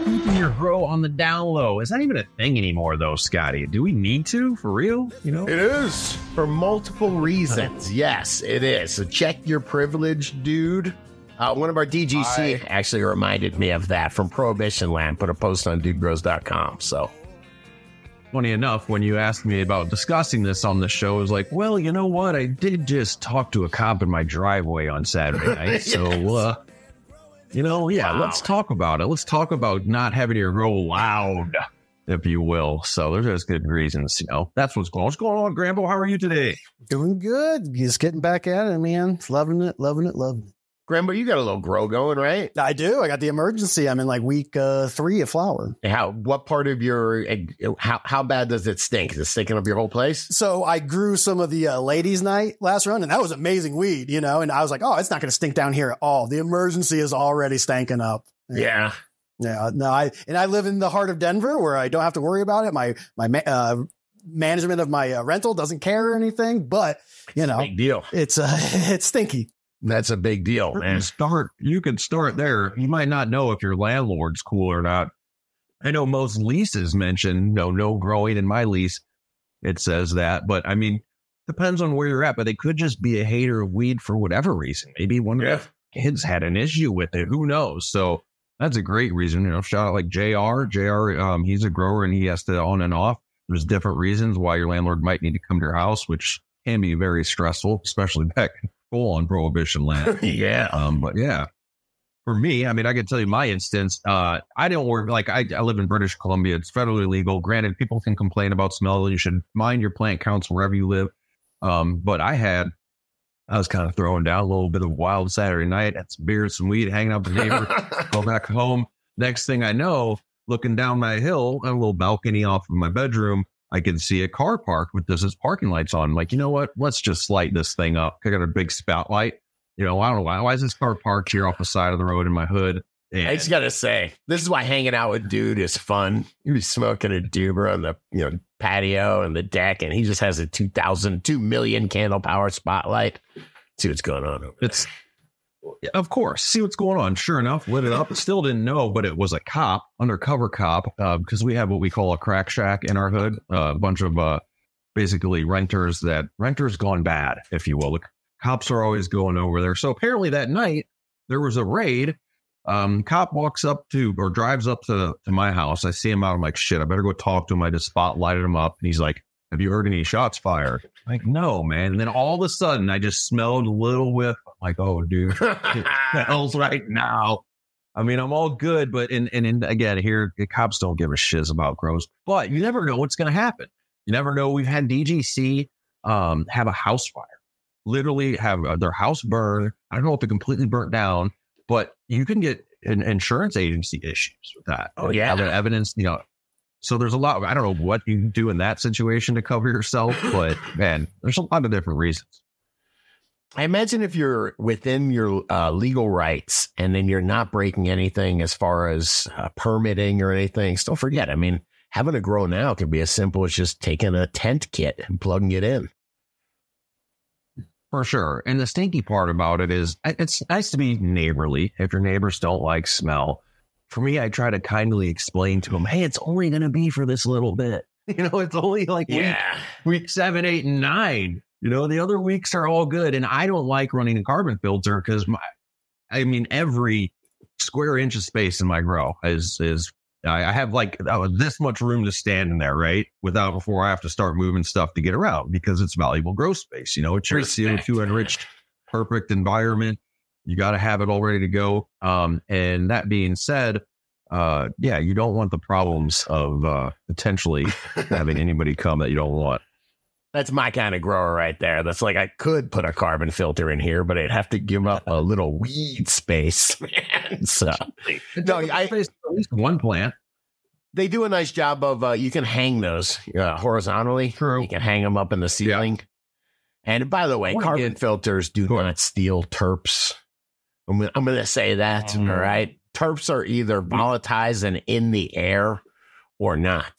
keeping your grow on the down low. Is that even a thing anymore, though, Scotty? Do we need to, for real? You know, it is for multiple reasons. Yes, it is. So check your privilege, dude. One of our DGC actually reminded me of that from Prohibition Land. Put a post on dudegrows.com. So funny enough, when you asked me about discussing this on the show, I was like, well, you know what? I did just talk to a cop in my driveway on Saturday night. Yes. So, let's talk about it. Let's talk about not having to grow loud, if you will. So there's just good reasons, that's what's going on. What's going on, Grambo? How are you today? Doing good. Just getting back at it, man. Loving it. Grambo, you got a little grow going, right? I do. I got the emergency. I'm in like week 3 of flower. What part of how bad does it stink? Is it stinking up your whole place? So I grew some of the ladies' night last run, and that was amazing weed, and I was like, oh, it's not going to stink down here at all. The emergency is already stinking up. Yeah. Yeah. No, I live in the heart of Denver where I don't have to worry about it. My management of my rental doesn't care or anything, but big deal. It's stinky. That's a big deal, man. You can start there. You might not know if your landlord's cool or not. I know most leases mention no growing in my lease. It says that, but I mean, depends on where you're at. But they could just be a hater of weed for whatever reason. Maybe one of the kids had an issue with it. Who knows? So that's a great reason. Shout out like JR. He's a grower and he has to on and off. There's different reasons why your landlord might need to come to your house, which can be very stressful, especially back full on Prohibition Land. Yeah. But yeah, for me, I mean, I can tell you my instance. I don't work I live in British Columbia. It's federally legal. Granted, people can complain about smell. You should mind your plant counts wherever you live. But I was kind of throwing down a little bit of wild Saturday night, had some beer, some weed, hanging out with the neighbor, go back home. Next thing I know, looking down my hill, a little balcony off of my bedroom, I can see a car parked with this parking lights on. I'm like, you know what? Let's just light this thing up. I got a big spotlight. I don't know why is this car parked here off the side of the road in my hood? And I just gotta say, this is why hanging out with dude is fun. You be smoking a doober on the patio and the deck, and he just has a 2 million candle power spotlight. See what's going on over there. Of course, see what's going on. Sure enough, lit it up. Still didn't know, but it was a cop, undercover cop, because we have what we call a crack shack in our hood. A bunch of basically renters gone bad, if you will. The cops are always going over there. So apparently that night there was a raid. Cop drives up to my house. I see him out. I'm like, shit, I better go talk to him. I just spotlighted him up, and he's like, have you heard any shots fired? I'm like, no, man. And then all of a sudden, I just smelled a little whiff. I'm like, oh, dude, what the hell's right now? I mean, I'm all good, but and again, here, the cops don't give a shiz about grows. But you never know what's going to happen. You never know. We've had DGC have a house fire, literally have their house burn. I don't know if it completely burnt down, but you can get an insurance agency issues with that. Oh, yeah. Other evidence, So there's a lot. I don't know what you can do in that situation to cover yourself, but man, there's a lot of different reasons. I imagine if you're within your legal rights and then you're not breaking anything as far as permitting or anything, still forget. I mean, having a grow now could be as simple as just taking a tent kit and plugging it in. For sure. And the stinky part about it is it's nice to be neighborly if your neighbors don't like smell. For me, I try to kindly explain to them, hey, it's only going to be for this little bit. It's only like week 7, 8, and 9. The other weeks are all good. And I don't like running a carbon filter because every square inch of space in my grow is I have this much room to stand in there, right? Before I have to start moving stuff to get around because it's valuable grow space. It's your CO2 enriched, perfect environment. You got to have it all ready to go. And that being said, you don't want the problems of potentially having anybody come that you don't want. That's my kind of grower right there. That's like, I could put a carbon filter in here, but I'd have to give up a little weed space, man. So, at least one plant. They do a nice job of, you can hang those horizontally. True. You can hang them up in the ceiling. Yeah. And by the way, carbon filters do not steal terps. I'm going to say that, all right? Terps are either volatilized and in the air or not.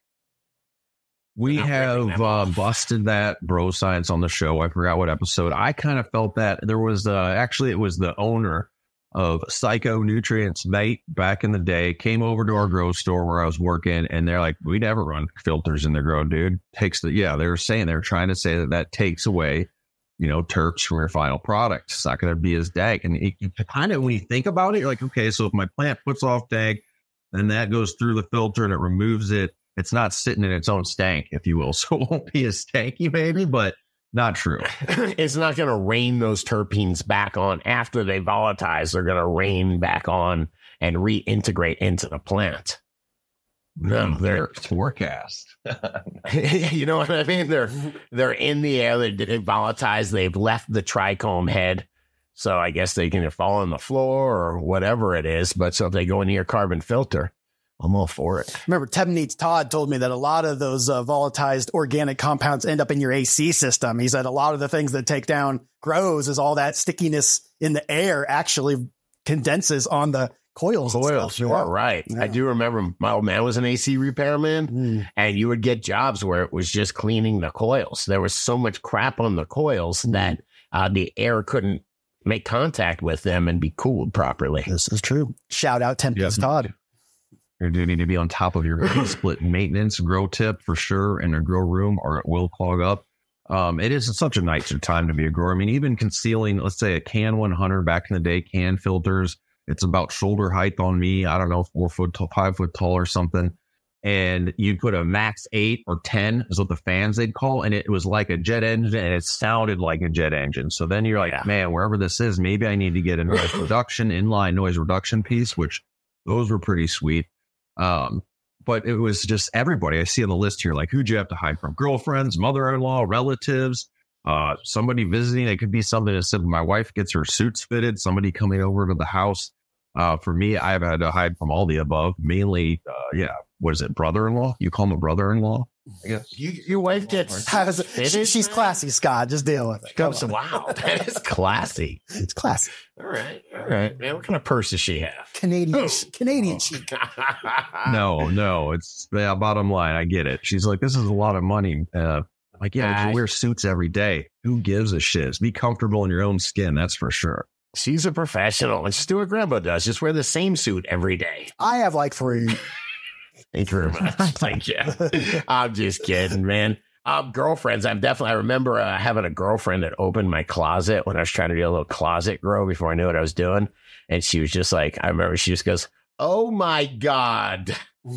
We have busted that bro science on the show. I forgot what episode. I kind of felt that there was it was the owner of Psycho Nutrients mate back in the day came over to our grow store where I was working, and they're like, we never run filters in the grow, dude. They were trying to say that takes away, terps from your final product. It's not going to be as dank. And it kind of, when you think about it, you're like, okay, so if my plant puts off dank, then that goes through the filter and it removes it. It's not sitting in its own stank, if you will. So it won't be as stanky, maybe, but not true. It's not going to rain those terpenes back on after they volatilize. They're going to rain back on and reintegrate into the plant. No, they're forecast. You know what I mean? They're in the air. They volatilize. They've left the trichome head. So I guess they can either fall on the floor or whatever it is. But so if they go into your carbon filter, I'm all for it. Remember, Teb Needs Todd told me that a lot of those volatilized organic compounds end up in your AC system. He said a lot of the things that take down grows is all that stickiness in the air actually condenses on the coils. You are right. Yeah. I do remember my old man was an AC repairman, and you would get jobs where it was just cleaning the coils. There was so much crap on the coils that the air couldn't make contact with them and be cooled properly. This is true. Shout out Teb Needs Todd. You do need to be on top of your split maintenance, grow tip for sure, in a grow room, or it will clog up. It is such a nicer time to be a grower. I mean, even concealing, let's say a Can 100 back in the day, can filters, it's about shoulder height on me. I don't know, 4 foot tall, 5 foot tall or something. And you put a max 8 or 10 is what the fans they'd call. And it was like a jet engine, and it sounded like a jet engine. So then you're like, man, wherever this is, maybe I need to get a noise reduction, inline noise reduction piece, which those were pretty sweet. But it was just everybody I see on the list here. Like, who'd you have to hide from? Girlfriends, mother-in-law, relatives, somebody visiting. It could be something as simple. My wife gets her suits fitted, somebody coming over to the house. For me, I've had to hide from all the above, mainly, what is it? Brother-in-law? You call him a brother-in-law? I guess. Your wife gets fitted? She's classy, Scott. Just deal with it. Wow, that is classy. It's classy. All right. Man, what kind of purse does she have? Canadian chic. No. It's bottom line. I get it. She's like, this is a lot of money. But you wear suits every day. Who gives a shit? Be comfortable in your own skin. That's for sure. She's a professional. Let's do what Grandpa does. Just wear the same suit every day. I have like 3. Thank you very much. Thank you. I'm just kidding, man. Girlfriends. I remember having a girlfriend that opened my closet when I was trying to do a little closet grow before I knew what I was doing. And she was just like, I remember she just goes, oh my God.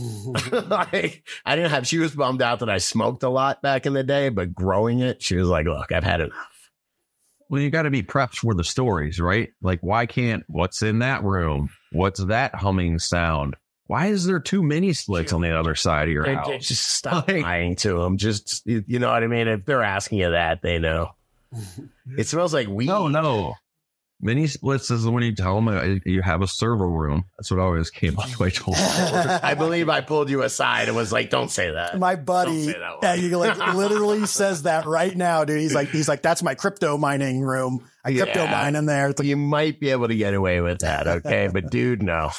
She was bummed out that I smoked a lot back in the day, but growing it, she was like, look, I've had enough. Well, you got to be prepped for the stories, right? Like, what's in that room? What's that humming sound? Why is there 2 mini splits on the other side of your house? Just stop lying to them. Just, you know what I mean? If they're asking you that, they know. It smells like weed. No. Mini splits is when you tell them you have a servo room. That's what always came up. I believe I pulled you aside and was like, don't say that. My buddy, he literally says that right now, dude. He's like, that's my crypto mining room. I crypto mine in there. You might be able to get away with that, okay? But dude, no.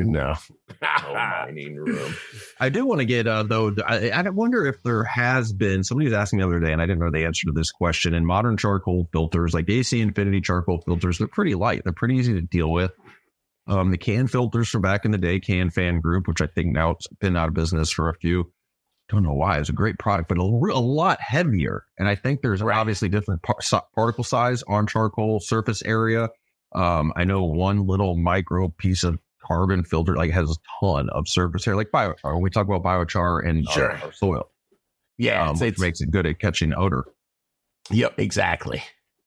Mining room. I do want to get, though, I wonder if there has been, somebody was asking the other day, and I didn't know the answer to this question, in modern charcoal filters, like AC Infinity charcoal filters, they're pretty light. They're pretty easy to deal with. The can filters from back in the day, Can Fan Group, which I think now it's been out of business for a few. Don't know why. It's a great product, but a lot heavier. And I think there's obviously different particle size on charcoal surface area. I know one little micro piece of carbon filter has a ton of surface area, like biochar. We talk about biochar and our soil. Yeah, it makes it good at catching odor. Yep, exactly.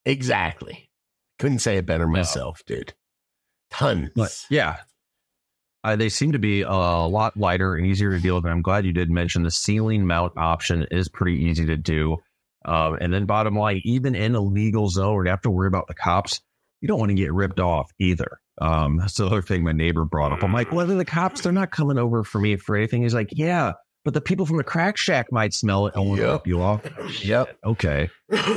Couldn't say it better myself, dude. Tons. But, yeah. They seem to be a lot lighter and easier to deal with. And I'm glad you did mention the ceiling mount option is pretty easy to do. And then bottom line, even in a legal zone where you have to worry about the cops, you don't want to get ripped off either. That's the other thing my neighbor brought up. I'm like, whether the cops, they're not coming over for me for anything. He's like, yeah, but the people from the crack shack might smell it and want to rip you off. Yep. Okay.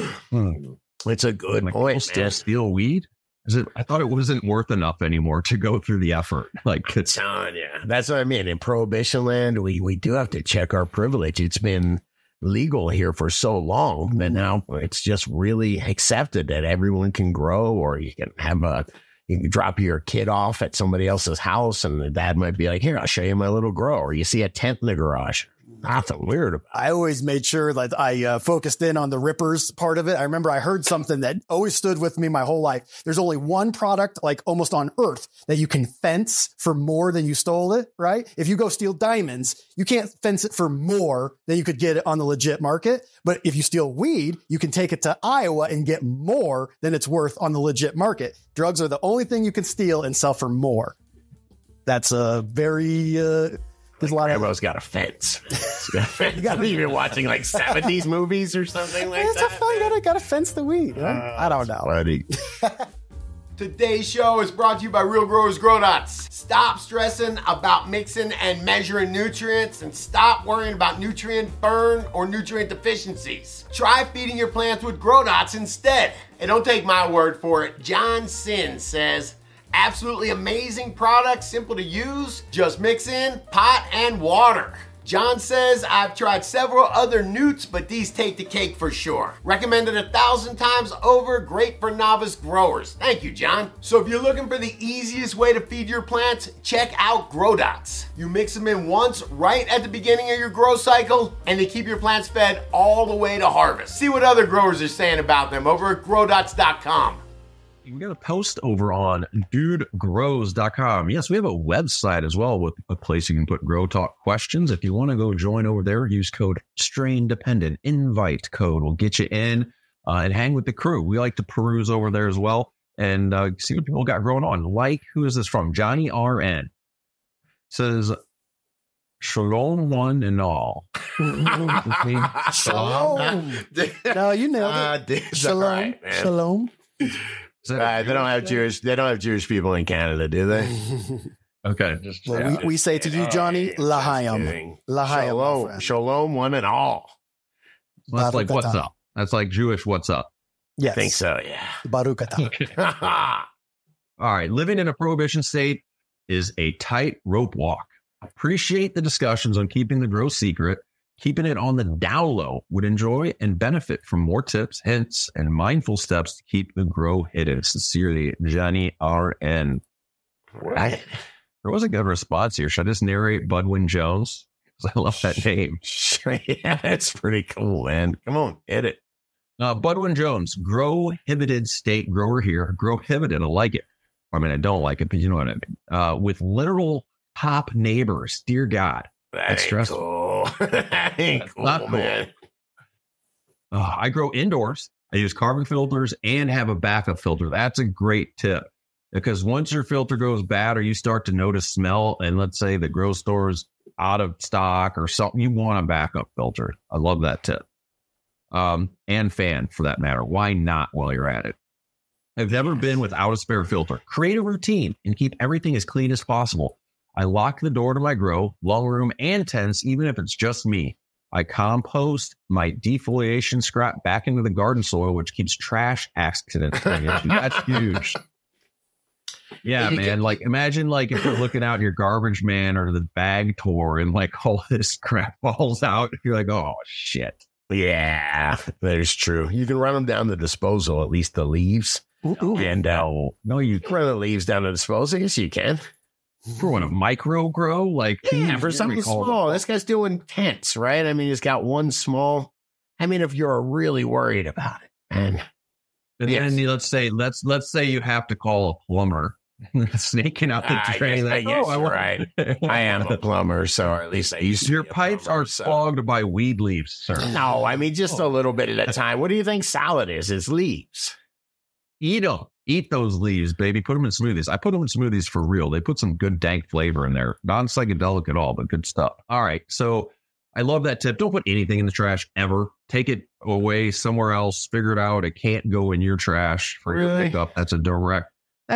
It's a good point, man. Still steal weed? I thought it wasn't worth enough anymore to go through the effort. It's telling you. That's what I mean. In Prohibition land, we do have to check our privilege. It's been legal here for so long that now it's just really accepted that everyone can grow, or you can have You can drop your kid off at somebody else's house and the dad might be like, here, I'll show you my little grow. Or you see a tent in the garage. Nothing weird about it. I always made sure that I focused in on the rippers part of it. I remember I heard something that always stood with me my whole life. There's only one product, like almost on earth, that you can fence for more than you stole it, right? If you go steal diamonds, you can't fence it for more than you could get it on the legit market. But if you steal weed, you can take it to Iowa and get more than it's worth on the legit market. Drugs are the only thing you can steal and sell for more. That's a very... There's a lot of everyone's got a fence. You got to be watching like 70s movies or something like that. You gotta fence the weed. Right? I don't know. Funny. Today's show is brought to you by Real Growers Grow Dots. Stop stressing about mixing and measuring nutrients and stop worrying about nutrient burn or nutrient deficiencies. Try feeding your plants with Grow Dots instead. And don't take my word for it. John Sin says, absolutely amazing product, simple to use. Just mix in pot and water. John says, I've tried several other newts, but these take the cake for sure. Recommended 1,000 times over, great for novice growers. Thank you, John. So if you're looking for the easiest way to feed your plants, check out Grow Dots. You mix them in once right at the beginning of your grow cycle, and they keep your plants fed all the way to harvest. See what other growers are saying about them over at growdots.com. We got a post over on dudegrows.com. Yes, we have a website as well with a place you can put Grow Talk questions. If you want to go join over there, use code Strain Dependent. Invite code will get you in and hang with the crew. We like to peruse over there as well and see what people got going on. Like, who is this from? Johnny RN says, Shalom one and all. Shalom. No, you nailed it. Shalom. Right, Shalom. They don't have Jewish people in Canada, do they? Okay. Well, we say to you, Johnny, Lahayim. Lahayim. Shalom, one and all. Well, that's like, what's up? That's like Jewish, what's up? Yes. I think so, yeah. Baruch atah. All right. Living in a prohibition state is a tight rope walk. Appreciate the discussions on keeping the grow secret. Keeping it on the down low would enjoy and benefit from more tips, hints, and mindful steps to keep the grow hidden. Sincerely, Johnny RN. There was a good response here. Should I just narrate Budwin Jones? Because I love that name. Yeah, that's pretty cool, man. Come on, hit it. Budwin Jones, grow-hibited state grower here. Grow-hibited, I like it. I mean, I don't like it, but you know what I mean. With literal top neighbors, dear God. That's stressful. Cool. That ain't cool, not man. Cool. I grow indoors. I use carbon filters and have a backup filter. That's a great tip because once your filter goes bad or you start to notice smell, and let's say the grow store's out of stock or something, you want a backup filter. I love that tip. And fan for that matter. Why not while you're at it? I've never been without a spare filter. Create a routine and keep everything as clean as possible. I lock the door to my grow, long room, and tents, even if it's just me. I compost my defoliation scrap back into the garden soil, which keeps trash accidents. That's huge. Yeah, man. Like, imagine like if you're looking out your garbage man or the bag tour and like all this crap falls out. You're like, oh, shit. Yeah, that is true. You can run them down the disposal, at least the leaves. Ooh. And no, you can run the leaves down the disposal. Yes, you can. For what, a micro grow? Like, yeah, for something small. This guy's doing tents, right? I mean, he's got one small. I mean, if you're really worried about it, and then let's say you have to call a plumber, snaking out the drain. Right. I am a plumber, so or at least I used to. Your pipes are clogged by weed leaves, sir. No, I mean just a little bit at a time. What do you think salad is? It's leaves. Eat them. Eat those leaves, baby. Put them in smoothies. I put them in smoothies for real. They put some good dank flavor in there. Non-psychedelic at all, but good stuff. All right. So I love that tip. Don't put anything in the trash ever. Take it away somewhere else. Figure it out. It can't go in your trash for your pickup. That's a direct,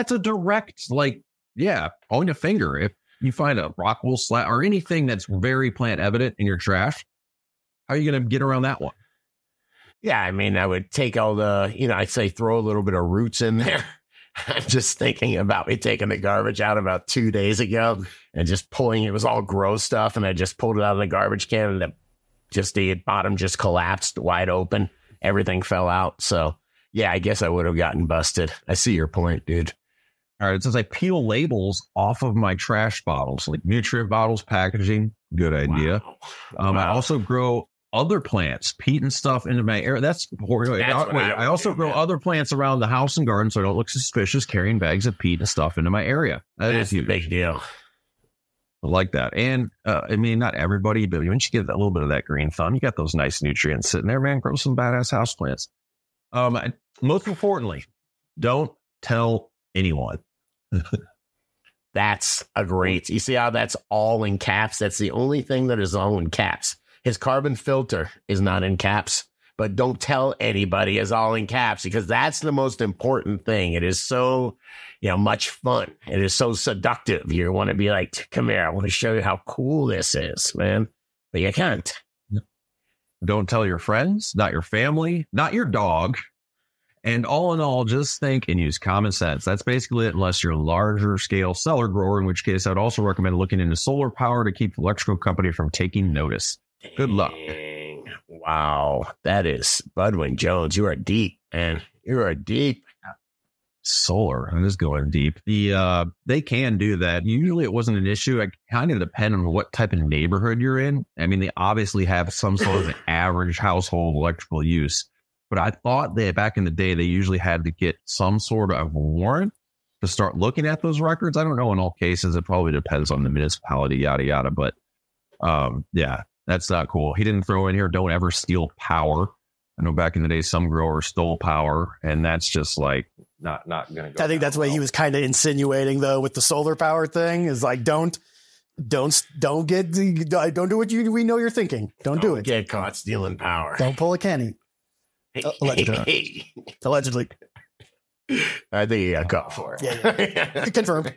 like, yeah, on your finger. If you find a rockwool slat or anything that's very plant evident in your trash, how are you going to get around that one? Yeah, I mean, I would take all the, I'd say throw a little bit of roots in there. I'm just thinking about me taking the garbage out about 2 days ago and just pulling, it was all gross stuff. And I just pulled it out of the garbage can and the bottom just collapsed wide open. Everything fell out. So yeah, I guess I would have gotten busted. I see your point, dude. All right, it says I peel labels off of my trash bottles, like nutrient bottles, packaging. Good idea. Wow. I also grow other plants, peat and stuff into my area. I also grow other plants around the house and garden so I don't look suspicious carrying bags of peat and stuff into my area. That's a big deal. I like that. And I mean, not everybody, but once you get a little bit of that green thumb, you got those nice nutrients sitting there, man. Grow some badass houseplants. Most importantly, don't tell anyone. That's a great. You see how that's all in caps? That's the only thing that is all in caps. His carbon filter is not in caps, but don't tell anybody is all in caps because that's the most important thing. It is so, much fun. It is so seductive. You want to be like, come here. I want to show you how cool this is, man. But you can't. Don't tell your friends, not your family, not your dog. And all in all, just think and use common sense. That's basically it, unless you're a larger scale cellar grower, in which case I'd also recommend looking into solar power to keep the electrical company from taking notice. Good luck. Dang. Wow. That is Budwin Jones. You are deep, man. You are deep. Solar. I'm just going deep. They can do that. Usually it wasn't an issue. It kind of depends on what type of neighborhood you're in. I mean, they obviously have some sort of average household electrical use. But I thought that back in the day, they usually had to get some sort of warrant to start looking at those records. I don't know in all cases. It probably depends on the municipality, yada, yada. But yeah, that's not cool. He didn't throw in here, don't ever steal power. I know back in the day, some growers stole power, and that's just like not going to go. I think that's what he was kind of insinuating, though, with the solar power thing is like, don't do what we know you're thinking. Don't do it. Get caught stealing power. Don't pull a Kenny. Allegedly. Allegedly. I think you got caught for it. Yeah. Confirmed.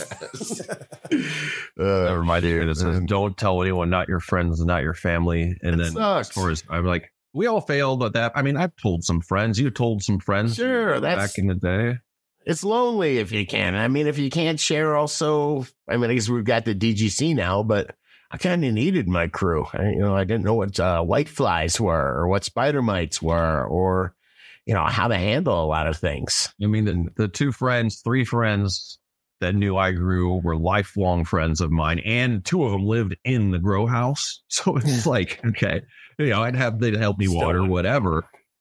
Never mind. It says, don't tell anyone, not your friends, not your family. And then sucks. As far as I'm like, we all failed at that. I mean, I've told some friends. You told some friends. Sure. Back in the day. It's lonely if you can. I mean, if you can't share also, I guess we've got the DGC now, but I kind of needed my crew. I didn't know what white flies were or what spider mites were or, how to handle a lot of things. I mean, the three friends that knew I grew were lifelong friends of mine, and two of them lived in the grow house. So it's like, okay, they'd help me water, whatever.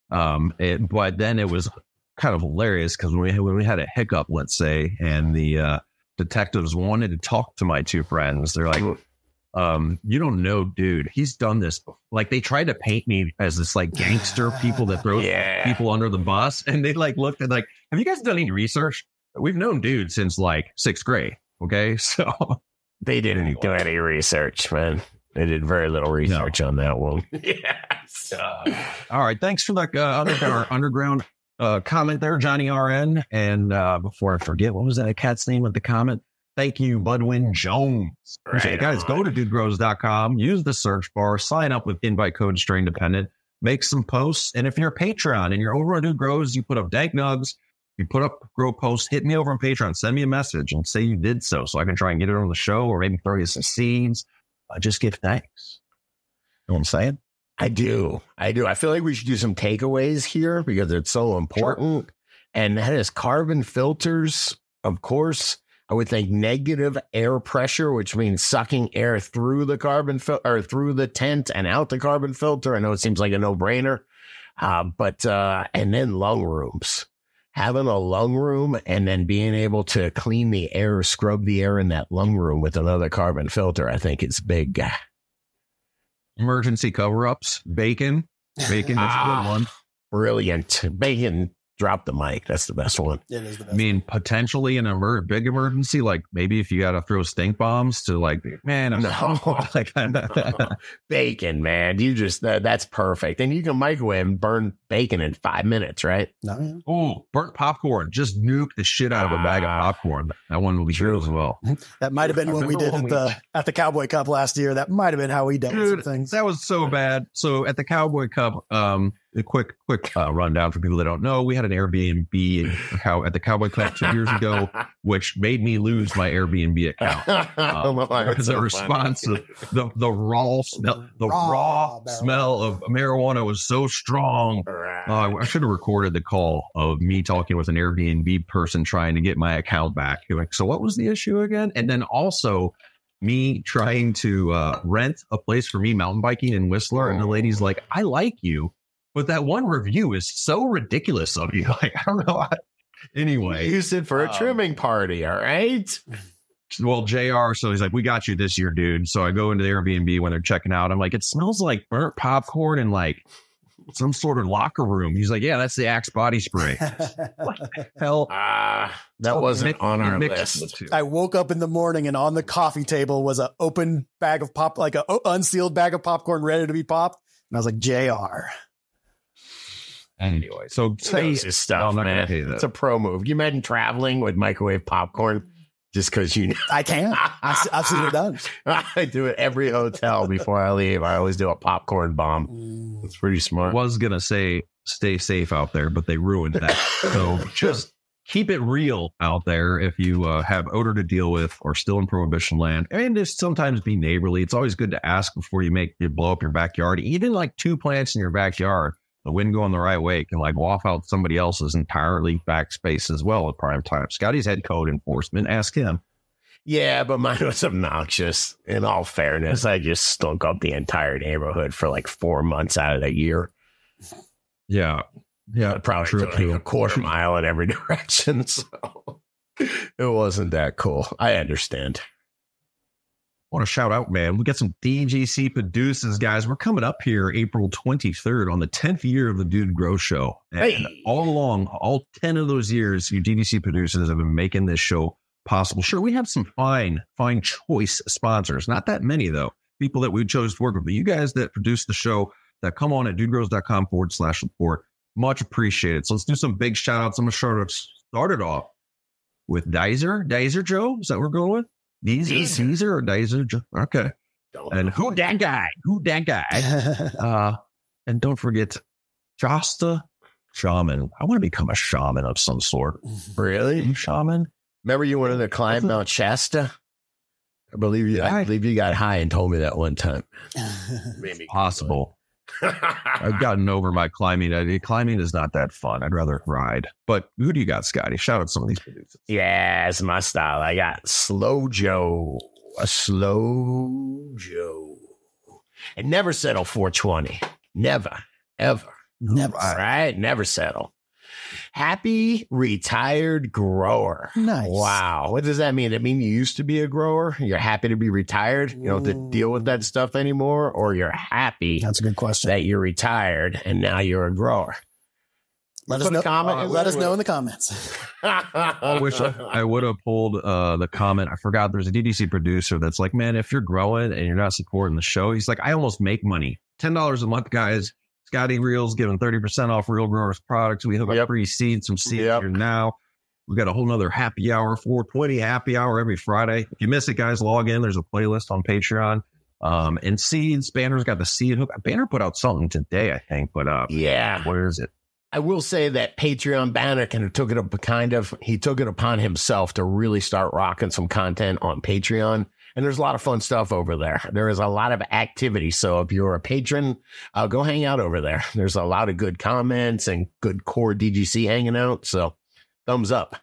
But then it was kind of hilarious because when we had a hiccup, let's say, and the detectives wanted to talk to my two friends, they're like, you don't know, dude, he's done this. Like, they tried to paint me as this like gangster people that throw people under the bus. And they like looked at like, have you guys done any research? We've known dude since like 6th grade. Okay. So they didn't do any research, man. They did very little research on that one. Yes. All right. Thanks for our underground comment there, Johnny RN. And before I forget, what was that cat's name with the comment? Thank you, Budwin Jones. Right, guys, go to dudegrows.com, use the search bar, sign up with invite code Strain Dependent, make some posts. And if you're a Patreon and you're over on Dude Grows, you put up dank nugs, you put up grow posts, hit me over on Patreon, send me a message and say you did so I can try and get it on the show or maybe throw you some seeds. Just give thanks. You know what I'm saying? I do. I feel like we should do some takeaways here because it's so important. Sure. And that is carbon filters, of course. I would think negative air pressure, which means sucking air through the carbon filter or through the tent and out the carbon filter. I know it seems like a no-brainer, but and then lung rooms. Having a lung room and then being able to clean the air, scrub the air in that lung room with another carbon filter, I think is big. Emergency cover-ups, bacon, that's a good one. Brilliant. Bacon. Drop the mic. That's the best one. It is the best. I mean, potentially in a big emergency, like maybe if you got to throw stink bombs to like, man, I'm like bacon, man. You just, that's perfect. And you can microwave and burn bacon in 5 minutes, right? No, yeah. Oh, burnt popcorn. Just nuke the shit out of a bag of popcorn. That one will be true as well. That might have been what we did at the Cowboy Cup last year. That might have been how we dealt with some things. That was so bad. So at the Cowboy Cup, a quick rundown for people that don't know. We had an Airbnb at the Cowboy Cup 2 years ago, which made me lose my Airbnb account as a response to the raw smell of marijuana was so strong. I should have recorded the call of me talking with an Airbnb person trying to get my account back. You're like, so what was the issue again? And then also me trying to rent a place for me mountain biking in Whistler, and the lady's like, I like you, but that one review is so ridiculous of you. Like, I don't know. Anyway, Used it for a trimming party. All right. Well, JR, so he's like, we got you this year, dude. So I go into the Airbnb when they're checking out. I'm like, it smells like burnt popcorn and like some sort of locker room. He's like, yeah, that's the Axe body spray. What the hell? That wasn't on our list. I woke up in the morning and on the coffee table was an open bag of pop, like an unsealed bag of popcorn ready to be popped. And I was like, JR. Anyway, so Say his stuff, man. It's a pro move. You imagine traveling with microwave popcorn just because you know. I can. I've seen it done. I do it every hotel before I leave. I always do a popcorn bomb. It's pretty smart. I was going to say stay safe out there, but they ruined that. So just keep it real out there if you have odor to deal with or still in prohibition land. And just sometimes be neighborly. It's always good to ask before you blow up your backyard. Even like 2 plants in your backyard, the wind going the right way can like waft out somebody else's entirely back space as well at prime time. Scotty's head code enforcement. Ask him. Yeah, but mine was obnoxious. In all fairness, I just stunk up the entire neighborhood for like 4 months out of the year. Yeah. I probably took like a quarter mile in every direction. So it wasn't that cool. I understand. I want to shout out, man. We got some DGC producers, guys. We're coming up here April 23rd on the 10th year of the Dude Grow Show. And all along, all 10 of those years, you DGC producers have been making this show possible. Sure, we have some fine choice sponsors. Not that many, though. People that we chose to work with. But you guys that produce the show, that come on at dudegrows.com/support. Much appreciated. So let's do some big shout outs. I'm going to start it off with Dizer. Dizer Joe? Is that what we're going with? Caesar or Dizer Joe? Okay. And who that guy? And don't forget Shasta Shaman. I want to become a shaman of some sort. Really? Shaman? Remember you wanted to climb Mount Shasta? I believe you got high and told me that one time. Maybe possible. I've gotten over my climbing. Climbing is not that fun. I'd rather ride. But who do you got, Scotty? Shout out some of these producers. Yeah, it's my style. I got Slow Joe. A Slow Joe. And never settle 420. Never, ever. Never. All right? Never settle. Happy retired grower. Nice. Wow. What does that mean? It mean you used to be a grower? You're happy to be retired? You don't have to deal with that stuff anymore? Or you're happy That's a good question. that you're retired and now you're a grower? Let us know. Let us know in the comments. I wish I would have pulled the comment. I forgot there's a DDC producer that's like, man, if you're growing and you're not supporting the show, he's like, I almost make money. $10 a month, guys. Scotty Reels giving 30% off Real Growers products. We have a free seeds, some seeds here now. We got a whole nother happy hour, 420 happy hour every Friday. If you miss it, guys, log in. There's a playlist on Patreon. And seeds, Banner's got the seed hook. Banner put out something today, I think, but where is it? I will say that Patreon Banner he took it upon himself to really start rocking some content on Patreon. And there's a lot of fun stuff over there. There is a lot of activity. So if you're a patron, go hang out over there. There's a lot of good comments and good core DGC hanging out. So thumbs up.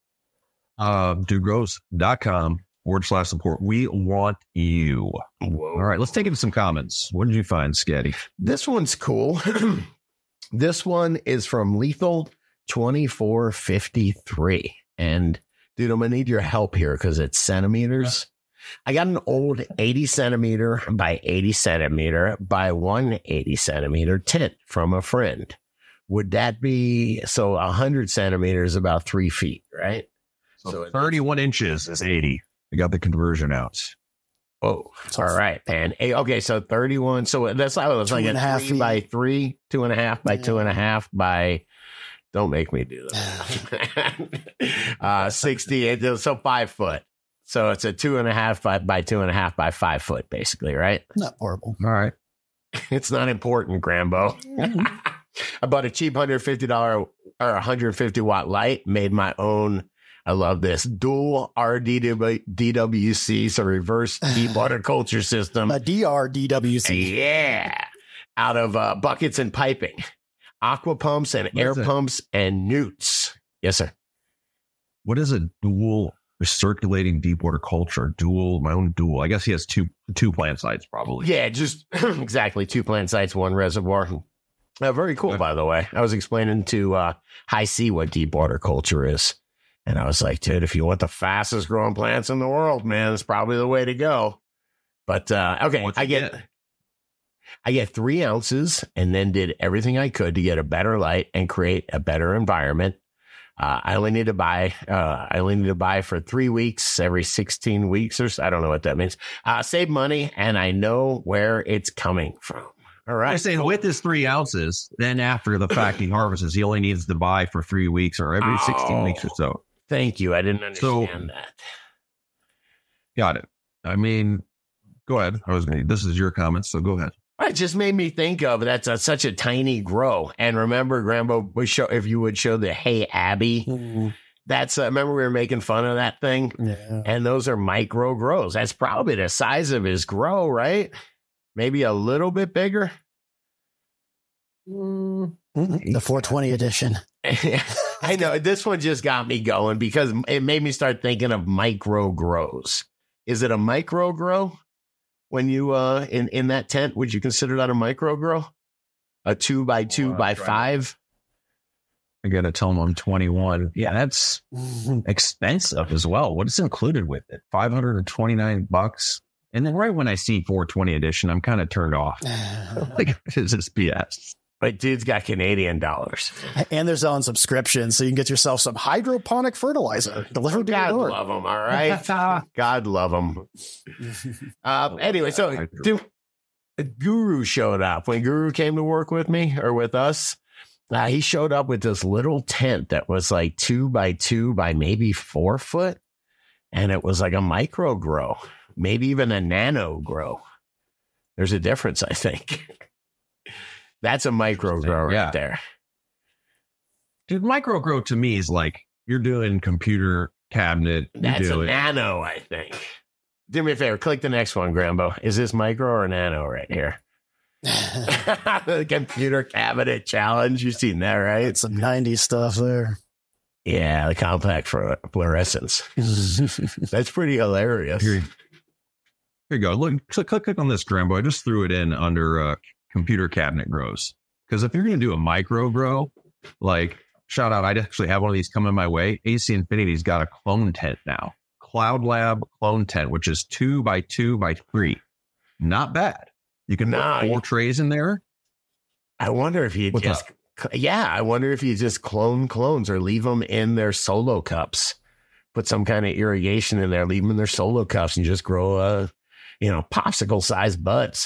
dudegrows.com/support. We want you. Whoa. All right, let's take into some comments. What did you find, Scatty? This one's cool. This one is from Lethal 2453. And dude, I'm going to need your help here because it's centimeters. I got an old 80 centimeter by 80 centimeter by 180 centimeter tent from a friend. Would that be, so 100 centimeters, about 3 feet, right? So 31 inches is 80. I got the conversion out. Oh, all right, man. Okay, so 31. So that's like a 3 by 3, 2.5 by 2.5 by. Don't make me do that. 60. So 5 foot. So it's a 2.5 by 2.5 by 5 foot, basically, right? Not horrible. All right. It's not important, Grambo. I bought a cheap $150 or 150 watt light, made my own. I love this dual RDWC, so reverse deep water culture system. A DRDWC. Yeah. Out of buckets and piping, aqua pumps and air pumps and newts. Yes, sir. What is a dual recirculating deep water culture? My own dual. I guess he has two plant sites probably. Yeah, just exactly 2 plant sites, 1 reservoir. Very cool, by the way. I was explaining to High C what deep water culture is. And I was like, dude, if you want the fastest growing plants in the world, man, it's probably the way to go. But okay, I get 3 ounces and then did everything I could to get a better light and create a better environment. I only need to buy for 3 weeks, every 16 weeks or so. I don't know what that means. Save money, and I know where it's coming from. All right. I'm saying with his 3 ounces, then after the fact he harvests, he only needs to buy for 3 weeks or every 16 weeks or so. Thank you. I didn't understand that. Got it. I mean, go ahead. This is your comments, so go ahead. It just made me think of such a tiny grow. And remember, Grambo, if you would show the Hey Abby, that's remember we were making fun of that thing, and those are micro grows. That's probably the size of his grow, right? Maybe a little bit bigger. The 420 edition. I know this one just got me going because it made me start thinking of micro grows. Is it a micro grow? When you in that tent, would you consider that a micro grow? A 2x2x5? I gotta tell him I'm 21. Yeah, that's expensive as well. What is included with it? $529. And then right when I see 420 edition, I'm kind of turned off. Like, is this BS? But dude's got Canadian dollars. And they're selling subscriptions, so you can get yourself some hydroponic fertilizer delivered to your door. God love them, all right? God love them. Anyway, so Guru showed up. When Guru came to work with me or with us, he showed up with this little tent that was like 2x2 by maybe 4 foot. And it was like a micro grow, maybe even a nano grow. There's a difference, I think. That's a micro grow right there. Dude, micro grow to me is like you're doing computer cabinet. That's a nano, I think. Do me a favor. Click the next one, Grambo. Is this micro or nano right here? The computer cabinet challenge. You've seen that, right? Some 90s stuff there. Yeah, the compact fluorescence. That's pretty hilarious. Here you go. Look, click on this, Grambo. I just threw it in under computer cabinet grows. Because if you're going to do a micro grow, like, shout out, I actually have one of these coming my way. AC Infinity's got a clone tent now. Cloud Lab clone tent, which is 2x2x3. Not bad. You can put 4 trays in there. I wonder if you I wonder if you just clone clones or leave them in their solo cups. Put some kind of irrigation in there, leave them in their solo cups and just grow popsicle sized buds.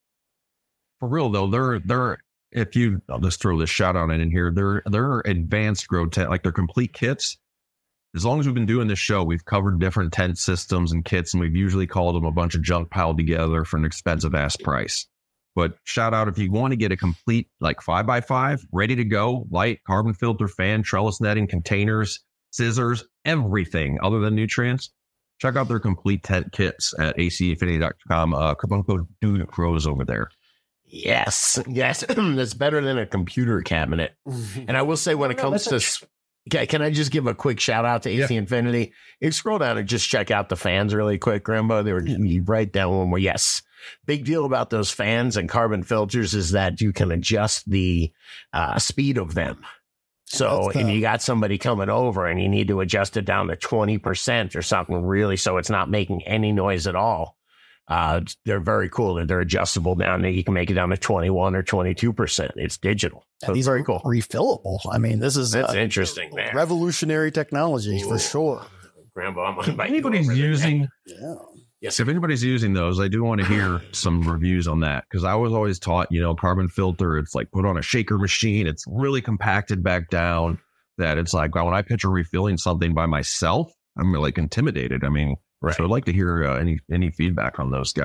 For real though, they're I'll just throw this shout out in here. They're advanced grow tent, like they're complete kits. As long as we've been doing this show, we've covered different tent systems and kits, and we've usually called them a bunch of junk piled together for an expensive ass price. But shout out if you want to get a complete like 5x5 ready to go, light, carbon filter, fan, trellis netting, containers, scissors, everything other than nutrients. Check out their complete tent kits at acinfinity.com. Coupon code Dude Grows over there. Yes. That's better than a computer cabinet. And I will say when it comes to... Can I just give a quick shout out to AC Infinity? You scroll down and just check out the fans really quick, Grambo. They were right down one more. Yes. Big deal about those fans and carbon filters is that you can adjust the speed of them. So if you got somebody coming over and you need to adjust it down to 20% or something really, so it's not making any noise at all. They're very cool. They're adjustable down there. You can make it down to 21 or 22%. It's digital. So these it's very cool. Refillable. I mean, that's interesting, man. Revolutionary technology for sure. Grambo, I'm gonna invite anybody's using. Yes. If anybody's using those, I do want to hear some reviews on that, because I was always taught, carbon filter, it's like put on a shaker machine. It's really compacted back down. That it's like when I picture refilling something by myself, I'm like intimidated. I mean, right. So I'd like to hear any feedback on those guys.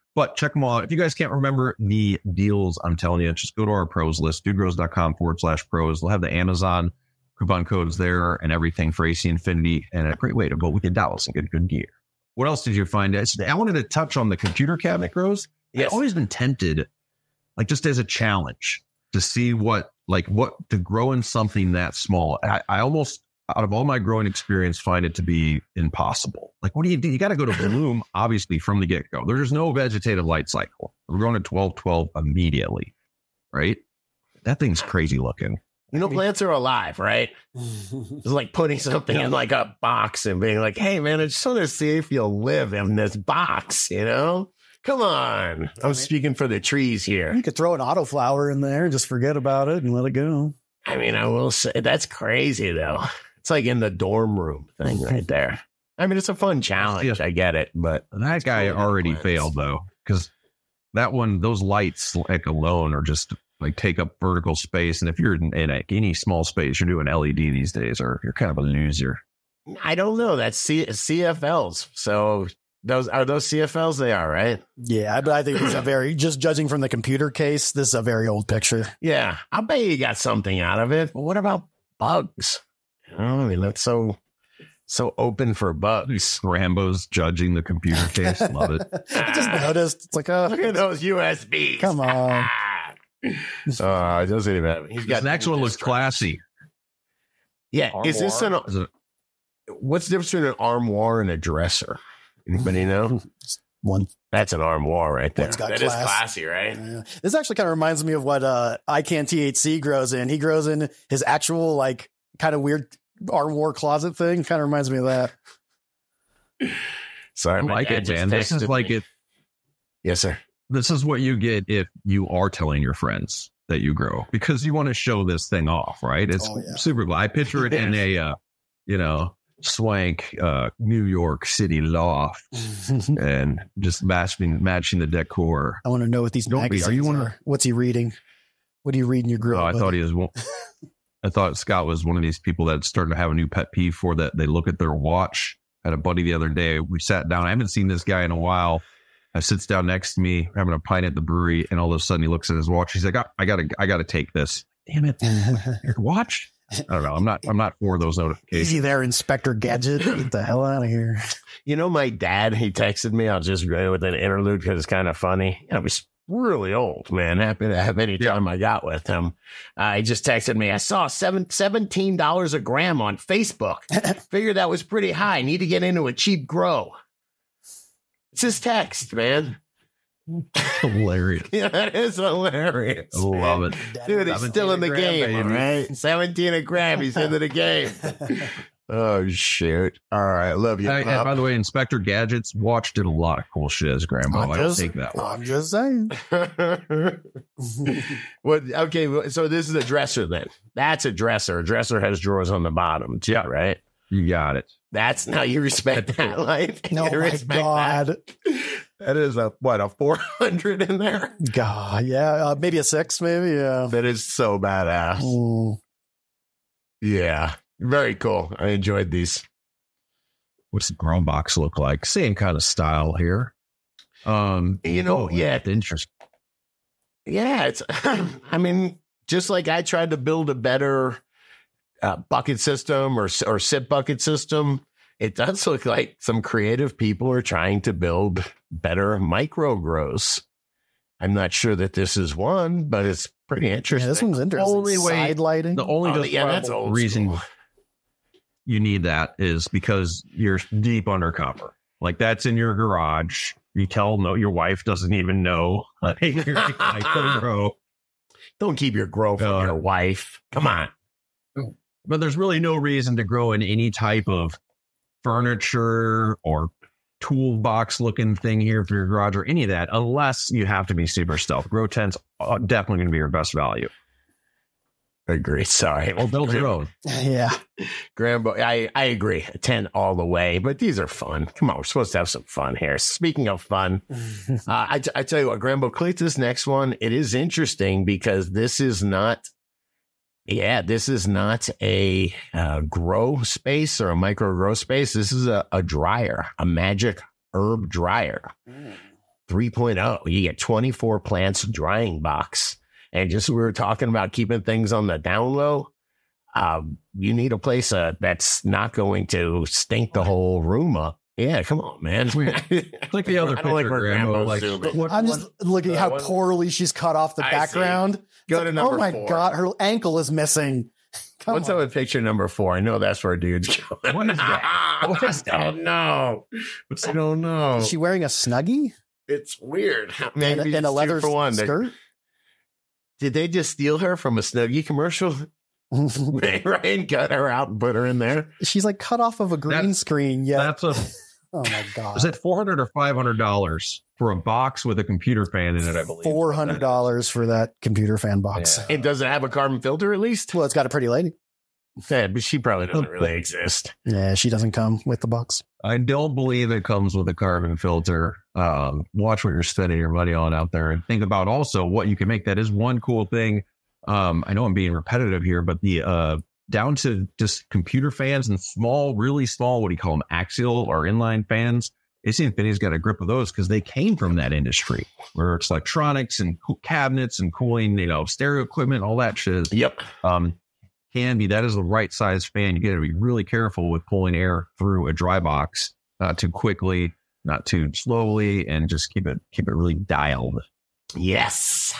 But check them all out. If you guys can't remember the deals, I'm telling you, just go to our pros list, dudegrows.com/pros. They'll have the Amazon coupon codes there and everything for AC Infinity, and a great way to vote with your dollars and get good gear. What else did you find? I wanted to touch on the computer cabinet grows. Yes. I've always been tempted, like just as a challenge, to see what to grow in something that small. I almost, out of all my growing experience, find it to be impossible. Like, what do? You got to go to bloom, obviously, from the get-go. There's no vegetative light cycle. We're going to 12-12 immediately, right? That thing's crazy looking. You know, plants are alive, right? It's like putting something in like a box and being like, hey, man, I just want to see if you'll live in this box, you know? Come on. I'm speaking for the trees here. You could throw an autoflower in there and just forget about it and let it go. I mean, I will say that's crazy, though. It's like in the dorm room thing right there. I mean, it's a fun challenge. Yes. I get it, but That guy already failed, though, because that one, those lights like alone are just like take up vertical space. And if you're in any small space, you're doing LED these days, or you're kind of a loser. I don't know. That's CFLs. So those CFLs? They are, right? Yeah, but I think it's a very, just judging from the computer case, this is a very old picture. Yeah, I'll bet you got something out of it. But what about bugs? You know, I mean, that's so open for bugs. Rambo's judging the computer case. Love it. I just noticed. It's like, Look at those USBs. Come on. It doesn't even have. He's got The next one looks classy. Yeah, is this what's the difference between an armoire and a dresser? Anybody know? one. That's an armoire right there. One's got That class. is classy, right? Yeah. This actually kind of reminds me of what ICANN THC grows in. He grows in his actual, like, kind of weird armoire closet thing. Kind of reminds me of that. Sorry, I my like dad it, just man. This is texted like me. it. Yes, sir. This is what you get if you are telling your friends that you grow, because you want to show this thing off, right? It's super cool. I picture it in a, swank New York City loft and just matching the decor. I want to know what these magazines are. What's he reading? What do you read in your group? I thought he was. I thought Scott was one of these people that's starting to have a new pet peeve for that. They look at their watch. I had a buddy the other day. We sat down. I haven't seen this guy in a while. I sits down next to me, having a pint at the brewery, and all of a sudden he looks at his watch. He's like, I gotta take this. Damn it. Your watch? I don't know. I'm not for those notifications. Easy there, Inspector Gadget. Get the hell out of here. You know, my dad, he texted me. I'll just go with an interlude because it's kind of funny. You know, he's really old, man. Happy to have any time I got with him. He just texted me. I saw $17 a gram on Facebook. Figured that was pretty high. Need to get into a cheap grow. It's his text, man. Hilarious. Yeah, that is hilarious. I love it. Dude, he's still in the game, baby. right? 17 a gram. He's into the game. Oh, shoot. All right. Love you. And by the way, Inspector Gadget's watch did a lot of cool shit as Grandpa. I'll take that one. I'm just saying. Okay, so this is a dresser then. That's a dresser. A dresser has drawers on the bottom too, right? You got it. That's now you respect that life. No, You my respect God. That is a 400 in there? God, yeah. Maybe a 6, maybe. Yeah. That is so badass. Mm. Yeah. Very cool. I enjoyed these. What's the grown box look like? Same kind of style here. Yeah. Interesting. Yeah, it's, I mean, just like I tried to build a better bucket system or sit bucket system, it does look like some creative people are trying to build better micro grows. I'm not sure that this is one, but it's pretty interesting. Yeah, this one's interesting. Only way- Side lighting. The only that's old reason school. you need that is because you're deep undercover. Like, that's in your garage. You tell your wife doesn't even know. Like, you're like, I couldn't grow. Don't keep your grow from your wife. Come on. But there's really no reason to grow in any type of furniture or toolbox looking thing here for your garage or any of that, unless you have to be super stealth. Grow tents are definitely going to be your best value. Agree. Sorry. Well, build your own. Yeah. Grambo, I agree. 10 all the way, but these are fun. Come on, we're supposed to have some fun here. Speaking of fun, I tell you what, Grambo, click this next one. It is interesting because this is not a grow space or a micro grow space. This is a dryer, a magic herb dryer. 3.0. You get 24 plants drying box. And just we were talking about keeping things on the down low. You need a place that's not going to stink the whole room up. Yeah, come on, man. It's like the other I don't like picture, where Grandma, Grandma's like, zooming. I'm just looking how poorly she's cut off the I background. see. Go to number oh my 4. God, her ankle is missing. Come What's on. up with picture number 4? I know that's where dude's going. What is that? What is that? I don't know. I don't know. Is she wearing a Snuggie It's weird. and, Maybe and a it's leather 2 for 1. skirt? Did they just steal her from a Snuggie commercial? Ryan cut her out and put her in there. She's like cut off of a green That's- screen. Yeah. That's a. Oh my God. Is it $400 or $500 for a box with a computer fan in it? I believe $400 for that computer fan box. Yeah. And does it have a carbon filter at least? Well, it's got a pretty lady. Yeah, but she probably doesn't really exist. Yeah, she doesn't come with the box. I don't believe it comes with a carbon filter. Watch what you're spending your money on out there, and think about also what you can make. That is one cool thing. I know I'm being repetitive here, but the down to just computer fans and small, really small, what do you call them, axial or inline fans. AC Infinity's got a grip of those because they came from that industry where it's electronics and cabinets and cooling, stereo equipment, all that shit. Yep. Can be, that is the right size fan. You got to be really careful with pulling air through a dry box, not too quickly, not too slowly, and just keep it really dialed. Yes.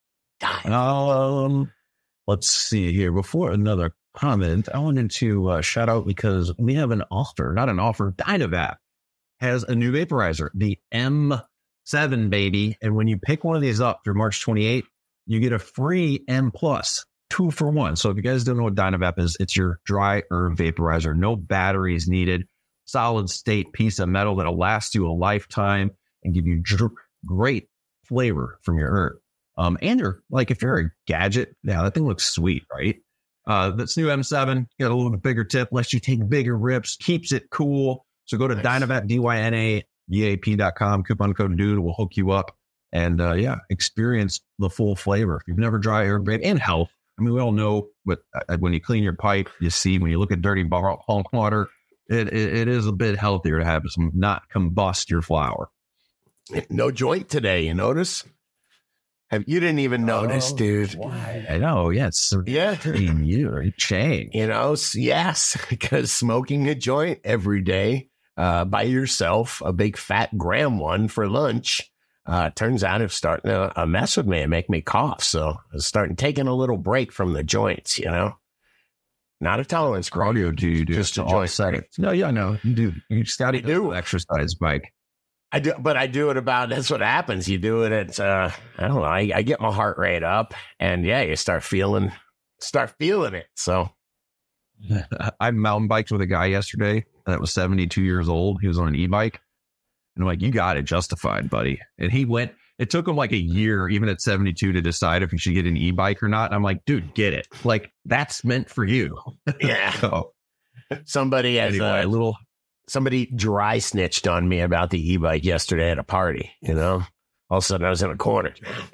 Let's see here. Before another comment, I wanted to shout out because we have Dynavap has a new vaporizer, the M7 baby. And when you pick one of these up through March 28th, you get a free M Plus 2 for 1. So if you guys don't know what Dynavap is, it's your dry herb vaporizer. No batteries needed. Solid state piece of metal that'll last you a lifetime and give you great flavor from your herb. And if you're a gadget, that thing looks sweet, right? That's new M7, got a little bit bigger tip, lets you take bigger rips, keeps it cool. So go to Dynavap, DYNAVAP.com, coupon code DUDE will hook you up and experience the full flavor. If you've never dry herb and health. I mean, we all know when you clean your pipe, you see when you look at dirty pond water, it is a bit healthier to have some not combust your flour. No joint today, you notice? You didn't even notice, dude. Why? I know. Yes. Yeah. You change. Yes, because smoking a joint every day by yourself, a big fat gram one for lunch, turns out it's starting to mess with me and make me cough. So I'm taking a little break from the joints, Not a tolerance cardio, do you do? Just a joint break. No, yeah, no, you do. You just got to do exercise, Mike. I do, but I do it that's what happens. You do it at, I don't know, I get my heart rate up and you start feeling it. So I mountain biked with a guy yesterday that was 72 years old. He was on an e-bike. And I'm like, you got it justified, buddy. And it took him like a year, even at 72, to decide if he should get an e-bike or not. And I'm like, dude, get it. Like, that's meant for you. Yeah. So, somebody dry snitched on me about the e-bike yesterday at a party, All of a sudden I was in a corner.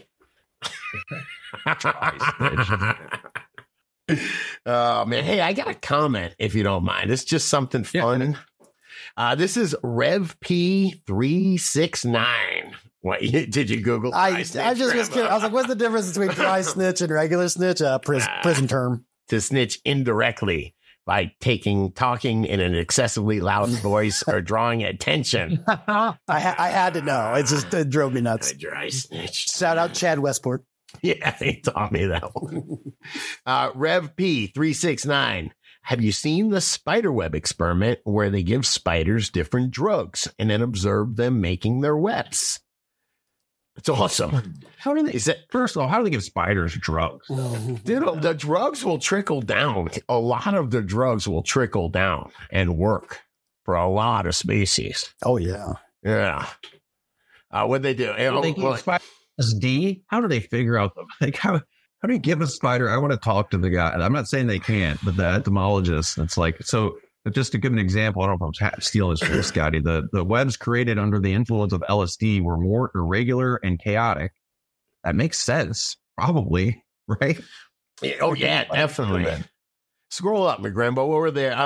Oh, man. Hey, I got a comment, if you don't mind. It's just something fun. This is Rev P369. What, did you Google? I just was curious. I was like, what's the difference between dry snitch and regular snitch? Prison term. To snitch indirectly by talking in an excessively loud voice or drawing attention. I had to know. It drove me nuts. I dry snitch. Shout out Chad Westport. Yeah, he taught me that one. Rev P369. Have you seen the spiderweb experiment where they give spiders different drugs and then observe them making their webs? It's awesome. How do they? First of all, how do they give spiders drugs? Dude, the drugs will trickle down. A lot of the drugs will trickle down and work for a lot of species. Oh yeah, yeah. What'd they do? D. How do they figure out how do you give a spider? I want to talk to the guy. I'm not saying they can't, but the entomologist. It's like so. But just to give an example, I don't know if I'm stealing this from Scotty. The webs created under the influence of LSD were more irregular and chaotic. That makes sense, probably, right? Oh yeah, definitely. Scroll up, McGrambo. What were they?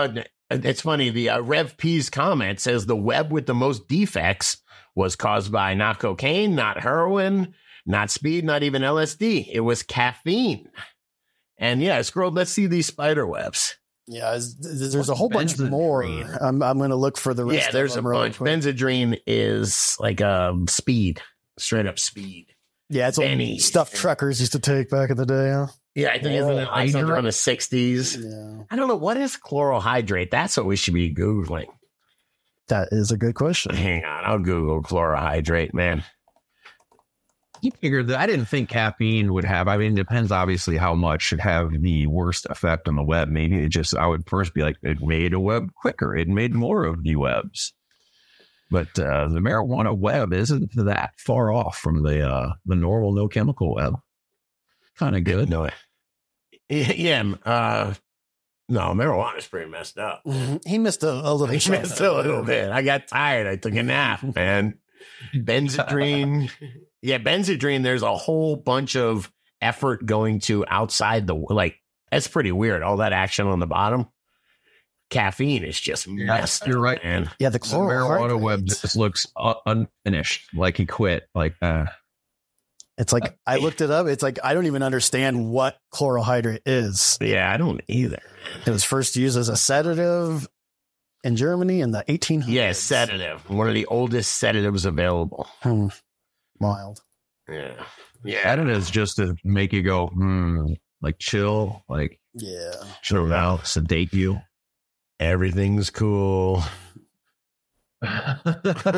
It's funny. The Rev P's comment says the web with the most defects was caused by not cocaine, not heroin, not speed, not even LSD. It was caffeine. And yeah, I scrolled. Let's see these spider webs. Yeah, there's a whole bunch more. I'm going to look for the rest. Yeah, there's a bunch. Benzedrine is like speed, straight up speed. Yeah, it's all stuff truckers used to take back in the day. Huh? Yeah, I think isn't it like something from the 60s? Yeah. I don't know. What is chlorohydrate? That's what we should be Googling. That is a good question. Hang on. I'll Google chlorohydrate, man. You figured that I didn't think caffeine would have, I mean, it depends obviously how much should have the worst effect on the web. Maybe it just, I would first be like, it made a web quicker. It made more of the webs. But the marijuana web isn't that far off from the normal no chemical web. Kind of good. No, yeah. No, marijuana's pretty messed up. He missed a little. He missed a little bit. I got tired. I took a nap, man. Benzedrine. Yeah, Benzedrine, there's a whole bunch of effort going to outside the, like, that's pretty weird. All that action on the bottom. Caffeine is just messed. You're right. Man. Yeah, the marijuana web just looks unfinished. Like he quit. Like, it's like, I looked it up. It's like, I don't even understand what chlorohydrate is. Yeah, I don't either. It was first used as a sedative in Germany in the 1800s. Yeah, sedative. One of the oldest sedatives available. Mild. Yeah. Sedatives just to make you go, like chill, like chill out, sedate you. Everything's cool. What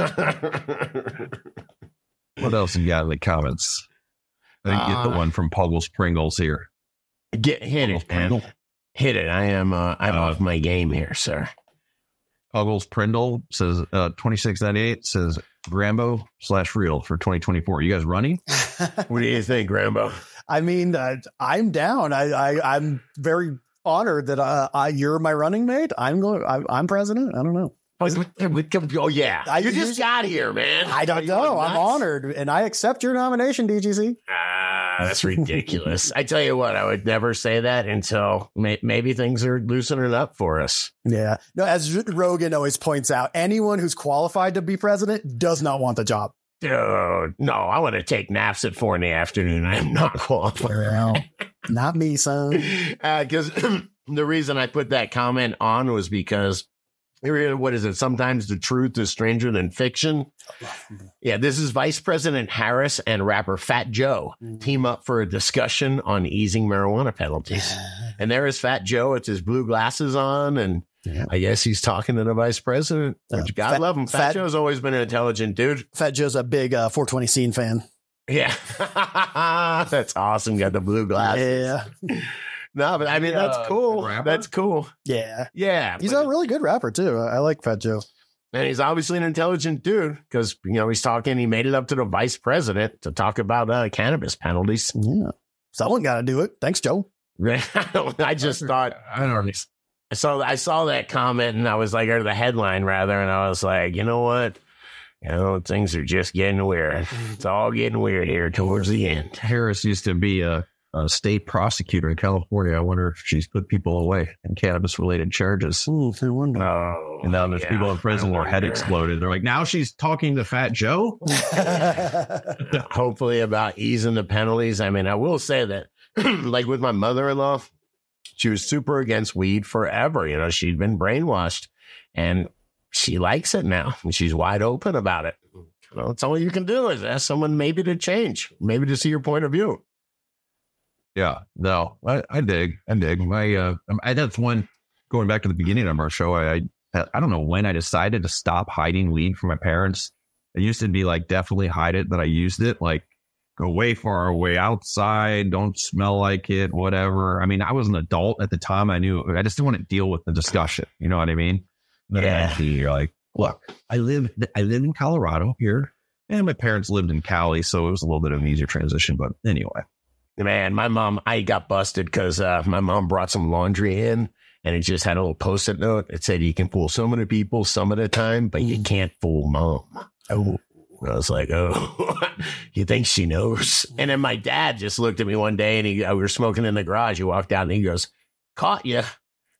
else you got in the comments? I think get the one from Puggles Pringles here. Hit it, man. Hit it. I'm off my game here, sir. Puggles Prindle says 2698 says Grambo/real for 2024. You guys running? What do you think, Grambo? I mean, I'm down. I'm very honored that you're my running mate. I'm president. I don't know. Oh yeah, you just got here, man. I don't know. I'm honored, and I accept your nomination, DGC. That's ridiculous. I tell you what, I would never say that until maybe things are loosening up for us. Yeah. No, as Rogan always points out, anyone who's qualified to be president does not want the job. Dude, no, I want to take naps at 4 PM. I am not qualified. Well, not me, son. Because the reason I put that comment on was because, what is it? Sometimes the truth is stranger than fiction. Yeah, this is Vice President Harris and rapper Fat Joe team up for a discussion on easing marijuana penalties. And there is Fat Joe with his blue glasses on, and I guess he's talking to the vice president. Which God love him. Fat Joe's always been an intelligent dude. Fat Joe's a big 420 Scene fan. Yeah. That's awesome. Got the blue glasses. Yeah. No, but I mean, that's cool. That's cool. Yeah. Yeah. He's a really good rapper, too. I like Fat Joe. And he's obviously an intelligent dude because, he made it up to the vice president to talk about cannabis penalties. Yeah. Someone got to do it. Thanks, Joe. I just thought, I don't know. So I saw that comment and I was like, or the headline rather, and I was like, you know what? Things are just getting weird. It's all getting weird here towards the end. Harris used to be a state prosecutor in California. I wonder if she's put people away in cannabis-related charges. I wonder. Oh, and now there's people in prison where head exploded. They're like, now she's talking to Fat Joe? Hopefully about easing the penalties. I mean, I will say that, like with my mother-in-law, she was super against weed forever. She'd been brainwashed, and she likes it now, and she's wide open about it. That's all you can do is ask someone maybe to change, maybe to see your point of view. Yeah, no, I dig. That's one, going back to the beginning of our show, I don't know when I decided to stop hiding weed from my parents. It used to be like, definitely hide it, that I used it, like, go way far away outside, don't smell like it, whatever. I mean, I was an adult at the time. I just didn't want to deal with the discussion. You know what I mean? Yeah. You're like, look, I live in Colorado here, and my parents lived in Cali, so it was a little bit of an easier transition. But anyway. Man, my mom, I got busted because my mom brought some laundry in, and it just had a little Post-it note. It said, you can fool so many people some of the time, but you can't fool mom. Oh. I was like, oh, you think she knows? And then my dad just looked at me one day, and we were smoking in the garage. He walked out and he goes, caught you.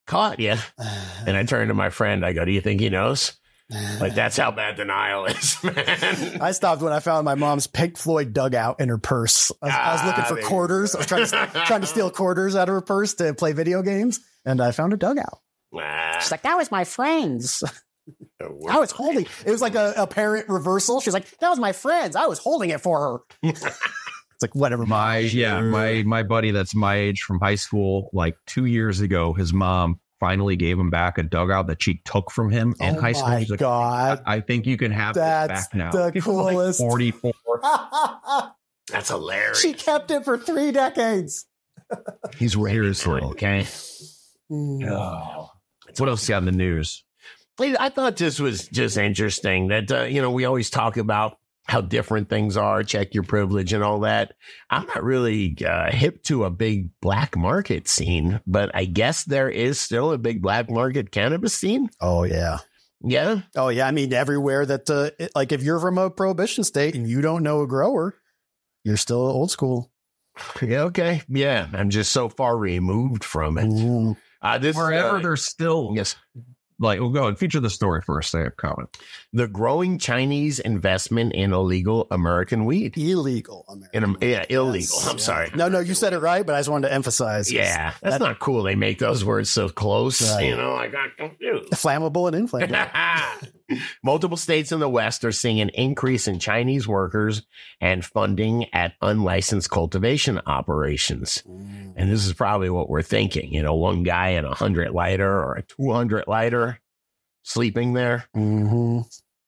caught you. And I turned to my friend. I go, do you think he knows? Like, that's how bad denial is, man. I stopped when I found my mom's Pink Floyd dugout in her purse. I was looking for quarters. I was trying to steal quarters out of her purse to play video games, and I found a dugout. She's like, that was my friend's. I was holding. It was like a apparent reversal. She was like, that was my friend's. I was holding it for her. It's like, whatever. My buddy that's my age from high school, like 2 years ago, his mom finally gave him back a dugout that she took from him in high school. My She's like, God. I think you can have it back now. That's the coolest. Like 44. That's hilarious. She kept it for 3 decades. He's seriously okay. Oh. What else you got in the news? I thought this was just interesting that, we always talk about how different things are, check your privilege and all that. I'm not really hip to a big black market scene, but I guess there is still a big black market cannabis scene. Oh, yeah. Yeah. Oh, yeah. I mean, everywhere that, like, if you're from a prohibition state and you don't know a grower, you're still old school. Yeah. Okay. Yeah. I'm just so far removed from it. Wherever there's still. Yes. Like, we'll go and feature the story first. I have a comment. The growing Chinese investment in illegal American weed. Illegal American. Illegal. Yes, I'm sorry. No, you said it right, but I just wanted to emphasize. Yeah, that's not cool. They make those words so close. Right. I got confused. Flammable and inflammable. Multiple states in the West are seeing an increase in Chinese workers and funding at unlicensed cultivation operations. And this is probably what we're thinking. One guy in a 100 lighter or a 200 lighter sleeping there. Mm-hmm.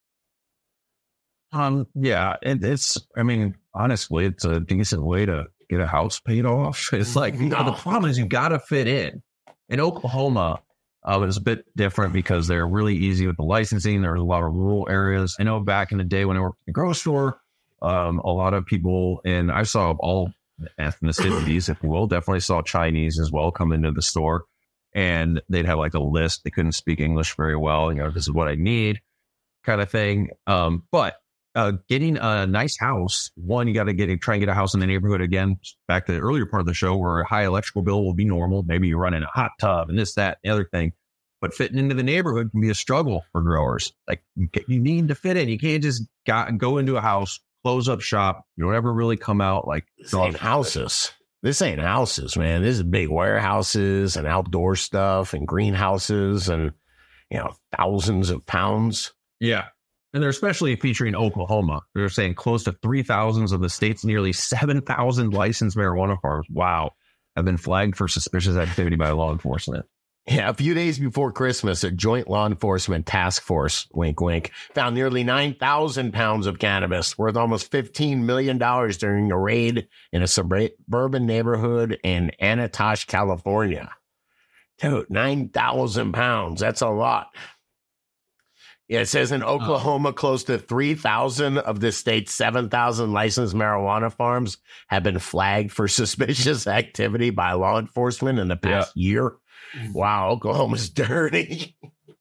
Yeah, honestly, it's a decent way to get a house paid off. It's like, the problem is you got to fit in. In Oklahoma, it's a bit different because they're really easy with the licensing. There's a lot of rural areas. I know back in the day when I worked in the grocery store, a lot of people, and I saw all ethnicities, if you will, definitely saw Chinese as well come into the store, and they'd have like a list. They couldn't speak English very well. This is what I need kind of thing. But getting a nice house, one, you got to try and get a house in the neighborhood. Again, back to the earlier part of the show where a high electrical bill will be normal. Maybe you're running a hot tub and this, that, the other thing. But fitting into the neighborhood can be a struggle for growers. Like, you need to fit in. You can't just go into a house, close up shop. You don't ever really come out like this ain't houses. This ain't houses, man. This is big warehouses and outdoor stuff and greenhouses and, thousands of pounds. Yeah. And they're especially featuring Oklahoma. They're saying close to 3,000 of the state's nearly 7,000 licensed marijuana farms. Wow. Have been flagged for suspicious activity by law enforcement. Yeah, a few days before Christmas, a joint law enforcement task force, wink, wink, found nearly 9,000 pounds of cannabis worth almost $15 million during a raid in a suburban neighborhood in Anatosh, California. Dude, 9,000 pounds. That's a lot. Yeah, it says in Oklahoma, close to 3,000 of the state's 7,000 licensed marijuana farms have been flagged for suspicious activity by law enforcement in the past year. Wow, Oklahoma's dirty.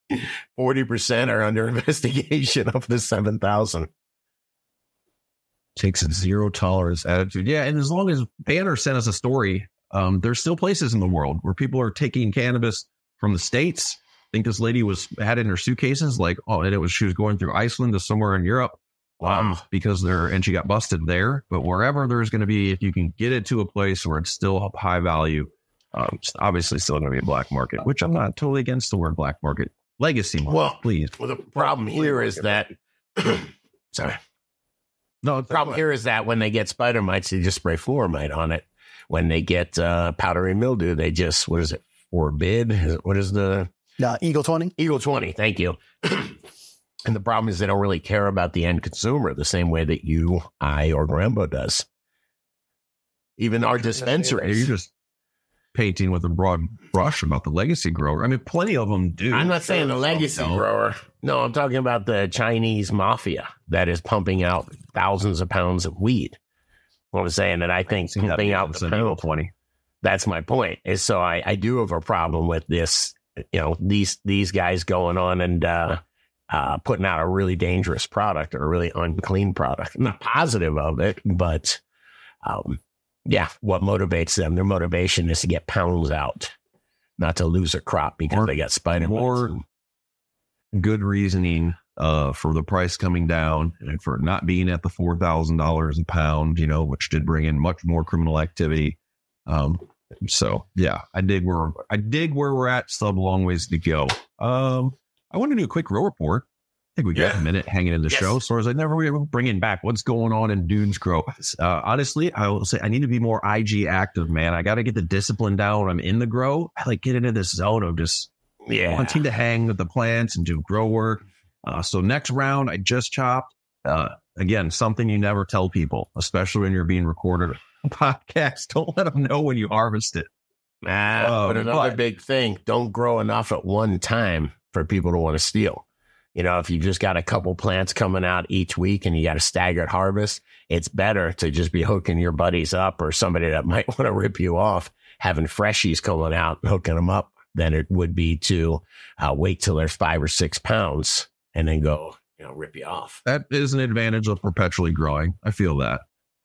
40% are under investigation of the 7,000. Takes a zero tolerance attitude. Yeah, and as long as Banner sent us a story, there's still places in the world where people are taking cannabis from the States. I think this lady had it in her suitcases, she was going through Iceland to somewhere in Europe. Wow. And she got busted there. But wherever there's going to be, if you can get it to a place where it's still high value, it's obviously still going to be a black market, which I'm not totally against the word black market. Legacy market, please. Well, the problem here is that, sorry. No, the problem here is that when they get spider mites, they just spray fluoride on it. When they get powdery mildew, they just, forbid? What is the... Eagle 20. Eagle 20, thank you. And the problem is they don't really care about the end consumer the same way that you, I, or Grambo does. Even our dispensaries. You're just painting with a broad brush about the legacy grower. I mean, plenty of them do. I'm not saying the legacy grower. No, I'm talking about the Chinese mafia that is pumping out thousands of pounds of weed. What I'm saying that I think pumping out the pound 20. That's my point. Is so I do have a problem with this. These guys going on and putting out a really dangerous product or a really unclean product. I'm not positive of it, but what motivates them? Their motivation is to get pounds out. not to lose a crop because they got spider more mites. Good reasoning for the price coming down and for not being at the $4,000 a pound, which did bring in much more criminal activity. So yeah, I dig where we're at. Still have a long ways to go. I want to do a quick grow report. I think we got a minute hanging in the show. So as I never were bringing back what's going on in Dunes Grow. Honestly, I will say I need to be more IG active, man. I got to get the discipline down when I'm in the grow. I get into this zone of just wanting to hang with the plants and do grow work. So next round, I just chopped. Again, something you never tell people, especially when you're being recorded on podcast. Don't let them know when you harvest it. But another big thing, don't grow enough at one time for people to want to steal. If you just got a couple plants coming out each week and you got a staggered harvest, it's better to just be hooking your buddies up or somebody that might want to rip you off, having freshies coming out and hooking them up than it would be to wait till they're 5 or 6 pounds and then go, rip you off. That is an advantage of perpetually growing. I feel that.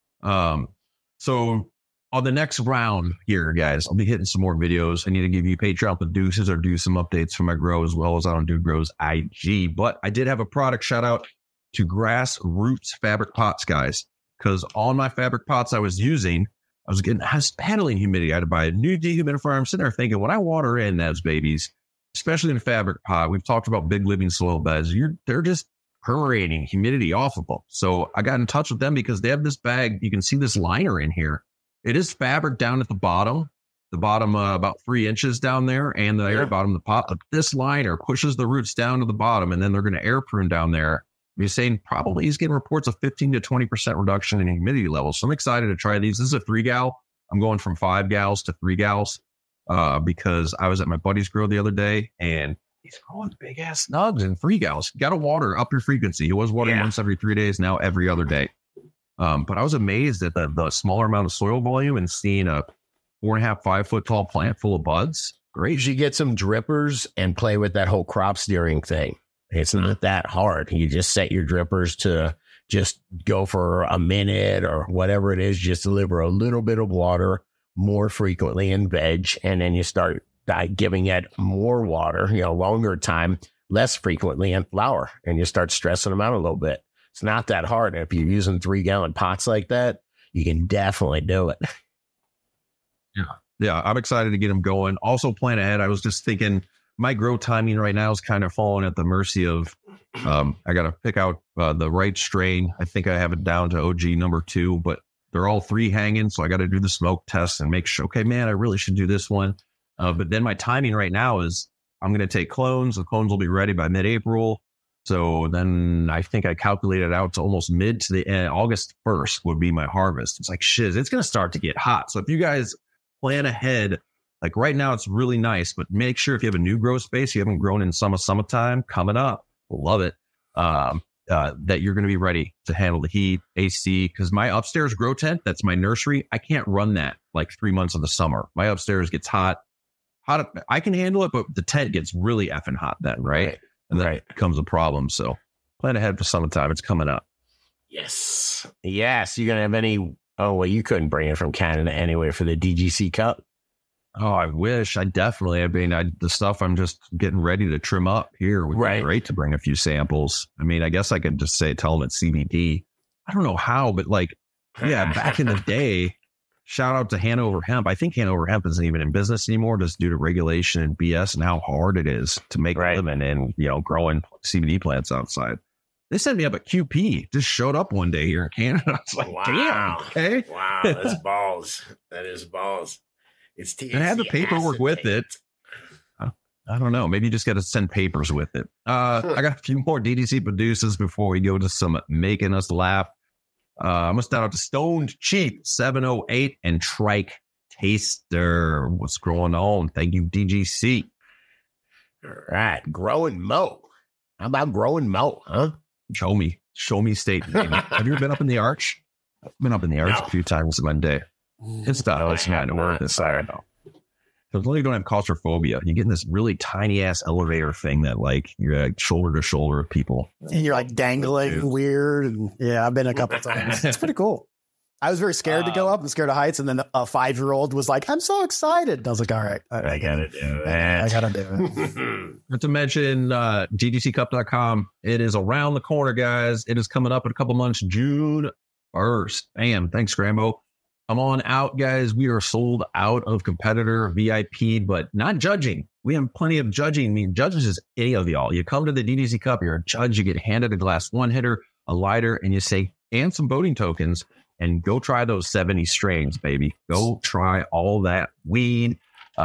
So on the next round here, guys, I'll be hitting some more videos. I need to give you Patreon producers or do some updates for my grow as well as on Dude Grows IG. But I did have a product shout out to Grassroots Fabric Pots, guys, because on my fabric pots I was using, I was handling humidity. I had to buy a new dehumidifier. I'm sitting there thinking, when I water in those babies, especially in a fabric pot, we've talked about big living soil beds. They're just permeating humidity off of them. So I got in touch with them because they have this bag. You can see this liner in here. It is fabric down at the bottom about 3 inches down there, and the air bottom of the pot. But this liner pushes the roots down to the bottom, and then they're going to air prune down there. You're saying probably he's getting reports of 15 to 20% reduction in humidity levels. So I'm excited to try these. This is a 3-gal. I'm going from 5 gals to 3 gals because I was at my buddy's grow the other day, and he's growing big ass nugs in 3 gals. Got to water up your frequency. He was watering once every 3 days, now every other day. But I was amazed at the smaller amount of soil volume and seeing a 4.5, 5 foot tall plant full of buds. Great. You should get some drippers and play with that whole crop steering thing. It's not that hard. You just set your drippers to just go for a minute or whatever it is. Just deliver a little bit of water more frequently in veg. And then you start giving it more water, longer time, less frequently in flower. And you start stressing them out a little bit. It's not that hard. And if you're using 3-gallon pots like that, you can definitely do it. Yeah. I'm excited to get them going. Also plan ahead. I was just thinking my grow timing right now is kind of falling at the mercy of, I got to pick out the right strain. I think I have it down to OG number 2, but they're all 3 hanging. So I got to do the smoke test and make sure, okay, man, I really should do this one. But then my timing right now is I'm going to take clones. The clones will be ready by mid-April. So then I think I calculated out to almost mid to the end, August 1st would be my harvest. It's like, shiz, it's going to start to get hot. So if you guys plan ahead, like right now, it's really nice, but make sure if you have a new grow space, you haven't grown in summertime coming up, love it, that you're going to be ready to handle the heat, AC, because my upstairs grow tent, that's my nursery. I can't run that like 3 months of the summer. My upstairs gets hot. I can handle it, but the tent gets really effing hot then, right? And that becomes a problem. So plan ahead for summertime. It's coming up. Yes. Yes. You going to have any? Oh, well, you couldn't bring it from Canada anyway for the DGC Cup. Oh, I wish. I definitely. I mean, the stuff I'm just getting ready to trim up here would be great to bring a few samples. I mean, I guess I could just tell them it's CBD. I don't know how, but back in the day, shout out to Hanover Hemp. I think Hanover Hemp isn't even in business anymore just due to regulation and BS and how hard it is to make a living and, growing CBD plants outside. They sent me up at QP, just showed up one day here in Canada. I was like, damn, okay. Wow, that's balls. That is balls. It's THC. And I had the paperwork with it. I don't know. Maybe you just got to send papers with it. I got a few more DDC producers before we go to some making us laugh. I'm going to start out to Stoned Cheap 708 and Trike Taster. What's going on? Thank you, DGC. All right. Grow and mow. How about grow and mow, huh? Show me state. Have you ever been up in the Arch? I've been up in the Arch a few times in one day. It's not. It's kind of worth it. Sorry, no. Because you don't have claustrophobia. You get in this really tiny ass elevator thing that you're shoulder to shoulder with people. And you're dangling weird. And I've been a couple times. It's pretty cool. I was very scared to go up and scared of heights. And then a 5-year-old was like, I'm so excited. And I was like, all right, I gotta do it. I gotta do it. Not to mention ddccup.com. It is around the corner, guys. It is coming up in a couple months, June 1st. Bam. Thanks, Grambo. Come on out, guys. We are sold out of competitor VIP, but not judging. We have plenty of judging. I mean, judges is any of y'all. You come to the DDC Cup, you're a judge, you get handed a glass 1-hitter, a lighter, and you say, and some voting tokens, and go try those 70 strains, baby. Go try all that weed.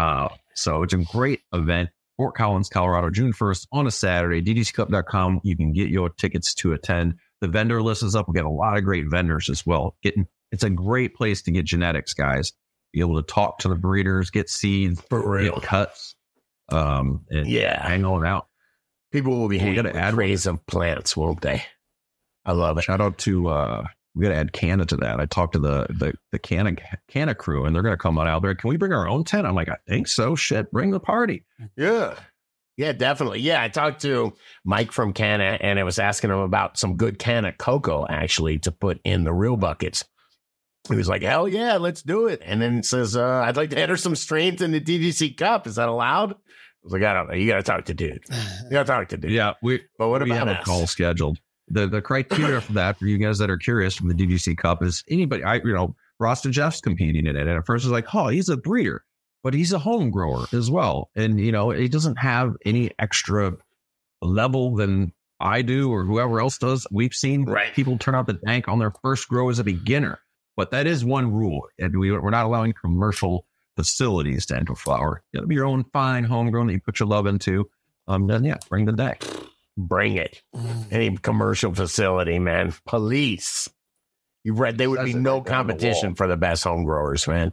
So it's a great event. Fort Collins, Colorado, June 1st on a Saturday. ddccup.com. You can get your tickets to attend. The vendor list is up. We got a lot of great vendors as well. It's a great place to get genetics, guys. Be able to talk to the breeders, get seeds, get cuts, and hang on out. People will be hanging with trays of plants, won't they? I love it. Shout out to we got to add Canna to that. I talked to the Canna crew, and they're going to come on out there. Can we bring our own tent? I'm like, I think so. Shit, bring the party. Yeah, definitely. Yeah, I talked to Mike from Canna, and I was asking him about some good Canna cocoa actually to put in the real buckets. He was like, hell yeah, let's do it. And then it says, I'd like to enter some strains in the DDC Cup. Is that allowed? I was like, I don't know. You got to talk to dude. Yeah, we have a call scheduled. The criteria for that, for you guys that are curious from the DDC Cup, is anybody, Rasta Jeff's competing in it. And at first it's like, oh, he's a breeder, but he's a home grower as well. And, he doesn't have any extra level than I do or whoever else does. We've seen people turn out the tank on their first grow as a beginner. But that is one rule. And we're not allowing commercial facilities to enter flower. You got to be your own fine homegrown that you put your love into. Then, bring the day. Bring it. Any commercial facility, man. Police. You read there would be no competition for the best home growers, man.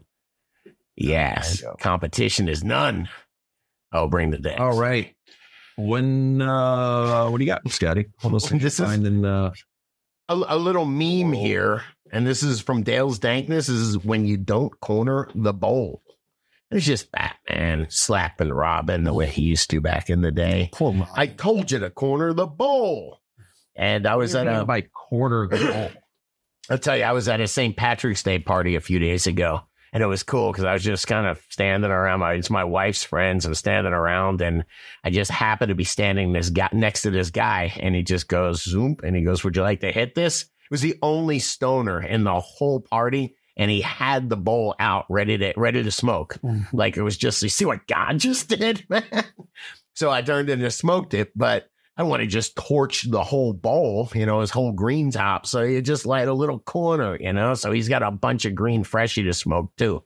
Yes. Competition is none. Oh, bring the day. All right. When what do you got, Scotty? This is a little meme here, and this is from Dale's Dankness. This is when you don't corner the bowl. It's just Batman slapping Robin the way he used to back in the day. I told you to corner the bowl. And I was at by quarter the bowl. I'll tell you, I was at a St. Patrick's Day party a few days ago. And it was cool because I was just kind of standing around. It's my wife's friends. I'm standing around, and I just happened to be standing next to this guy. And he just goes, zoom. And he goes, would you like to hit this? It was the only stoner in the whole party. And he had the bowl out ready to smoke. Like it was just, you see what God just did, man? So I turned it and smoked it, but I want to just torch the whole bowl, his whole green top. So you just light a little corner, so he's got a bunch of green freshie to smoke too.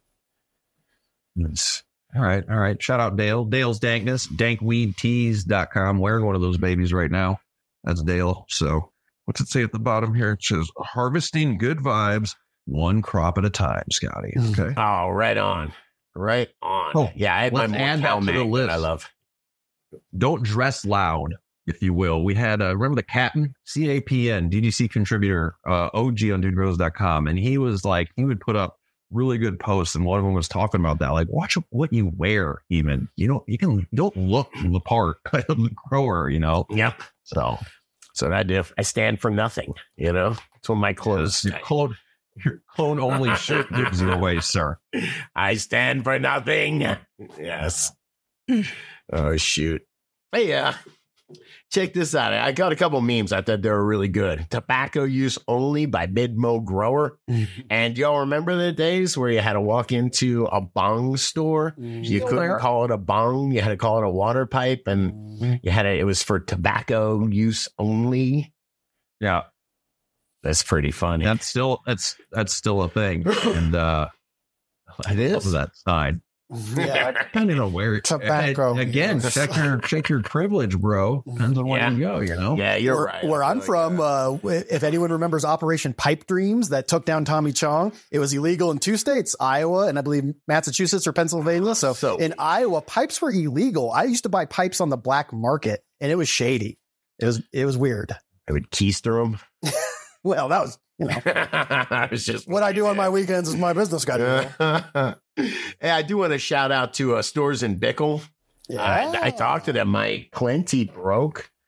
All right. Shout out Dale. Dale's Dankness, dankweedtees.com. Wearing one of those babies right now. That's Dale. So what's it say at the bottom here? It says harvesting good vibes, one crop at a time, Scotty. Okay. Oh, right on. Oh, yeah. I had my Mortel to the list. I love. Don't dress loud, if you will. We had, remember the Captain, CAPN, DDC contributor, OG on dudegrows.com. And he was like, he would put up really good posts. And one of them was talking about that. Like, watch what you wear, even. Don't look the part of the grower, Yep. So that I stand for nothing, It's what my clothes. Your clone only shirt gives you away, sir. I stand for nothing. Yes. Oh, shoot. Hey, check this out. I got a couple memes. I thought they were really good. Tobacco use only by Bidmo Grower. And y'all remember the days where you had to walk into a bong store? You couldn't call it a bong. You had to call it a water pipe. And it was for tobacco use only. Yeah. That's pretty funny. That's still a thing. And it is. Love that side. Yeah, I kind of know where tobacco. Again, check your privilege, bro. Depends on where you go, Yeah, you're right. Where I'm from, if anyone remembers Operation Pipe Dreams that took down Tommy Chong, it was illegal in 2 states, Iowa and I believe Massachusetts or Pennsylvania. So in Iowa, pipes were illegal. I used to buy pipes on the black market, and it was shady. It was weird. I would keister them. Well, that was, I was just what I do on my weekends is my business, guy. Hey, I do want to shout out to Stores in Bickle. Yeah. I talked to them. My plenty broke,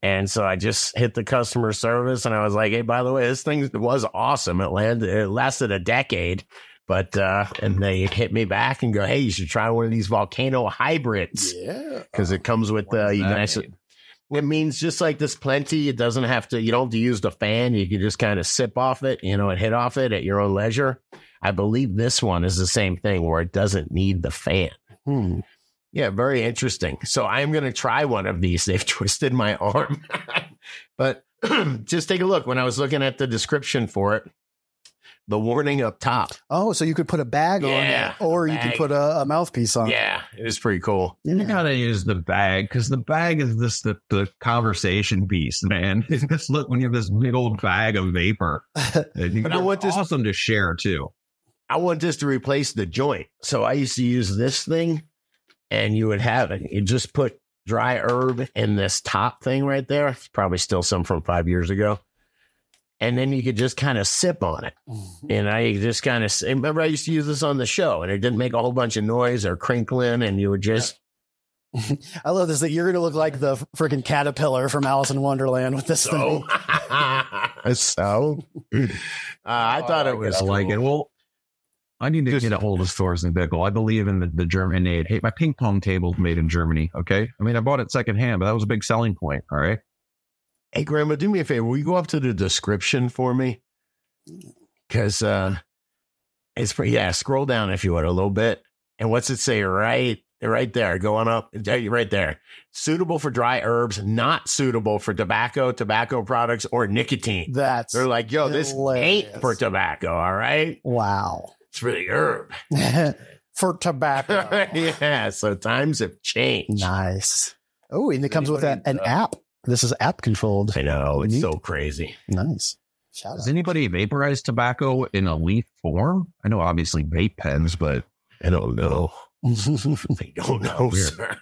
And so I just hit the customer service and I was like, hey, by the way, this thing was awesome. It lasted a decade. But, and they hit me back and go, hey, you should try one of these Volcano hybrids. Yeah. Because it comes with, you guys. It means just like this Plenty, it doesn't have to, you don't have to use the fan. You can just kind of sip off it, and hit off it at your own leisure. I believe this one is the same thing where it doesn't need the fan. Yeah, very interesting. So I'm going to try one of these. They've twisted my arm. But just take a look. When I was looking at the description for it, the warning up top. Oh, so you could put a bag on it, or you could put a mouthpiece on. Yeah, it was pretty cool. You gotta use the bag, because the bag is just the conversation piece, man. Just look, when you have this big old bag of vapor. But I want this awesome to share too. I want this to replace the joint. So I used to use this thing, and you would have it. You just put dry herb in this top thing right there. It's probably still some from 5 years ago. And then you could just kind of sip on it. And I just kind of, remember I used to use this on the show, and it didn't make a whole bunch of noise or crinkling, and you would just. I love this, that you're going to look like the freaking caterpillar from Alice in Wonderland with this thing. I thought it was I like it. Well, I need to get a hold of stores in Bickle. I believe in the German aid. Hey, my ping pong table's made in Germany. Okay. I mean, I bought it secondhand, but that was a big selling point. All right. Hey, Grandma, do me a favor. Will you go up to the description for me? Because it's pretty, scroll down if you would a little bit. And what's it say right there, going up, right there. Suitable for dry herbs, not suitable for tobacco products, or nicotine. They're like, yo, hilarious. This ain't for tobacco, all right? Wow. It's for the herb. For tobacco. Yeah, so times have changed. Nice. Oh, and it comes with an app. This is app controlled. I know, it's so crazy. Nice. Shout Does out. anybody vaporize tobacco in a leaf form? I know, obviously, vape pens, but I don't know. I don't know, sir.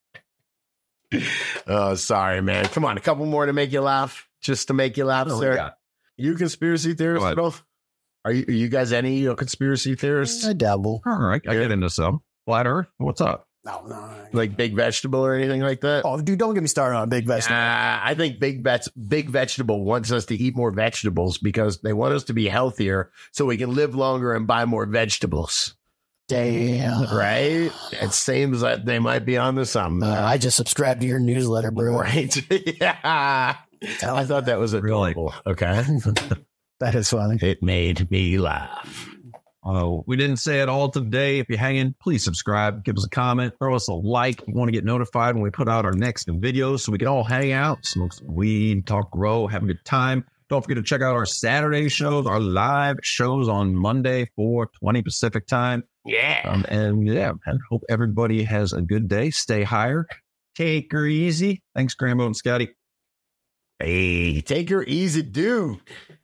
Oh, sorry, man. Come on, a couple more to make you laugh. Just to make you laugh, sir. You conspiracy theorists at all? Are you guys any conspiracy theorists? I dabble. all right, I get into some. Flat Earth, what's up? No. Like Big Vegetable or anything like that? Oh, dude, don't get me started on a big vegetable. I think Big Vegetable wants us to eat more vegetables because they want us to be healthier so we can live longer and buy more vegetables. Damn. Right? It seems like they might be onto something. I just subscribed to your newsletter, bro. Right? Yeah. I thought that was adorable. Okay. That is funny. It made me laugh. Oh, we didn't say it all today. If you're hanging, please subscribe, give us a comment, throw us a like. You want to get notified when we put out our next videos so we can all hang out, smoke some weed, talk grow, have a good time. Don't forget to check out our Saturday shows, our live shows on Monday, 4:20 Pacific time. Yeah. And hope everybody has a good day. Stay higher. Take her easy. Thanks, Grambo and Scotty. Hey, take her easy, dude.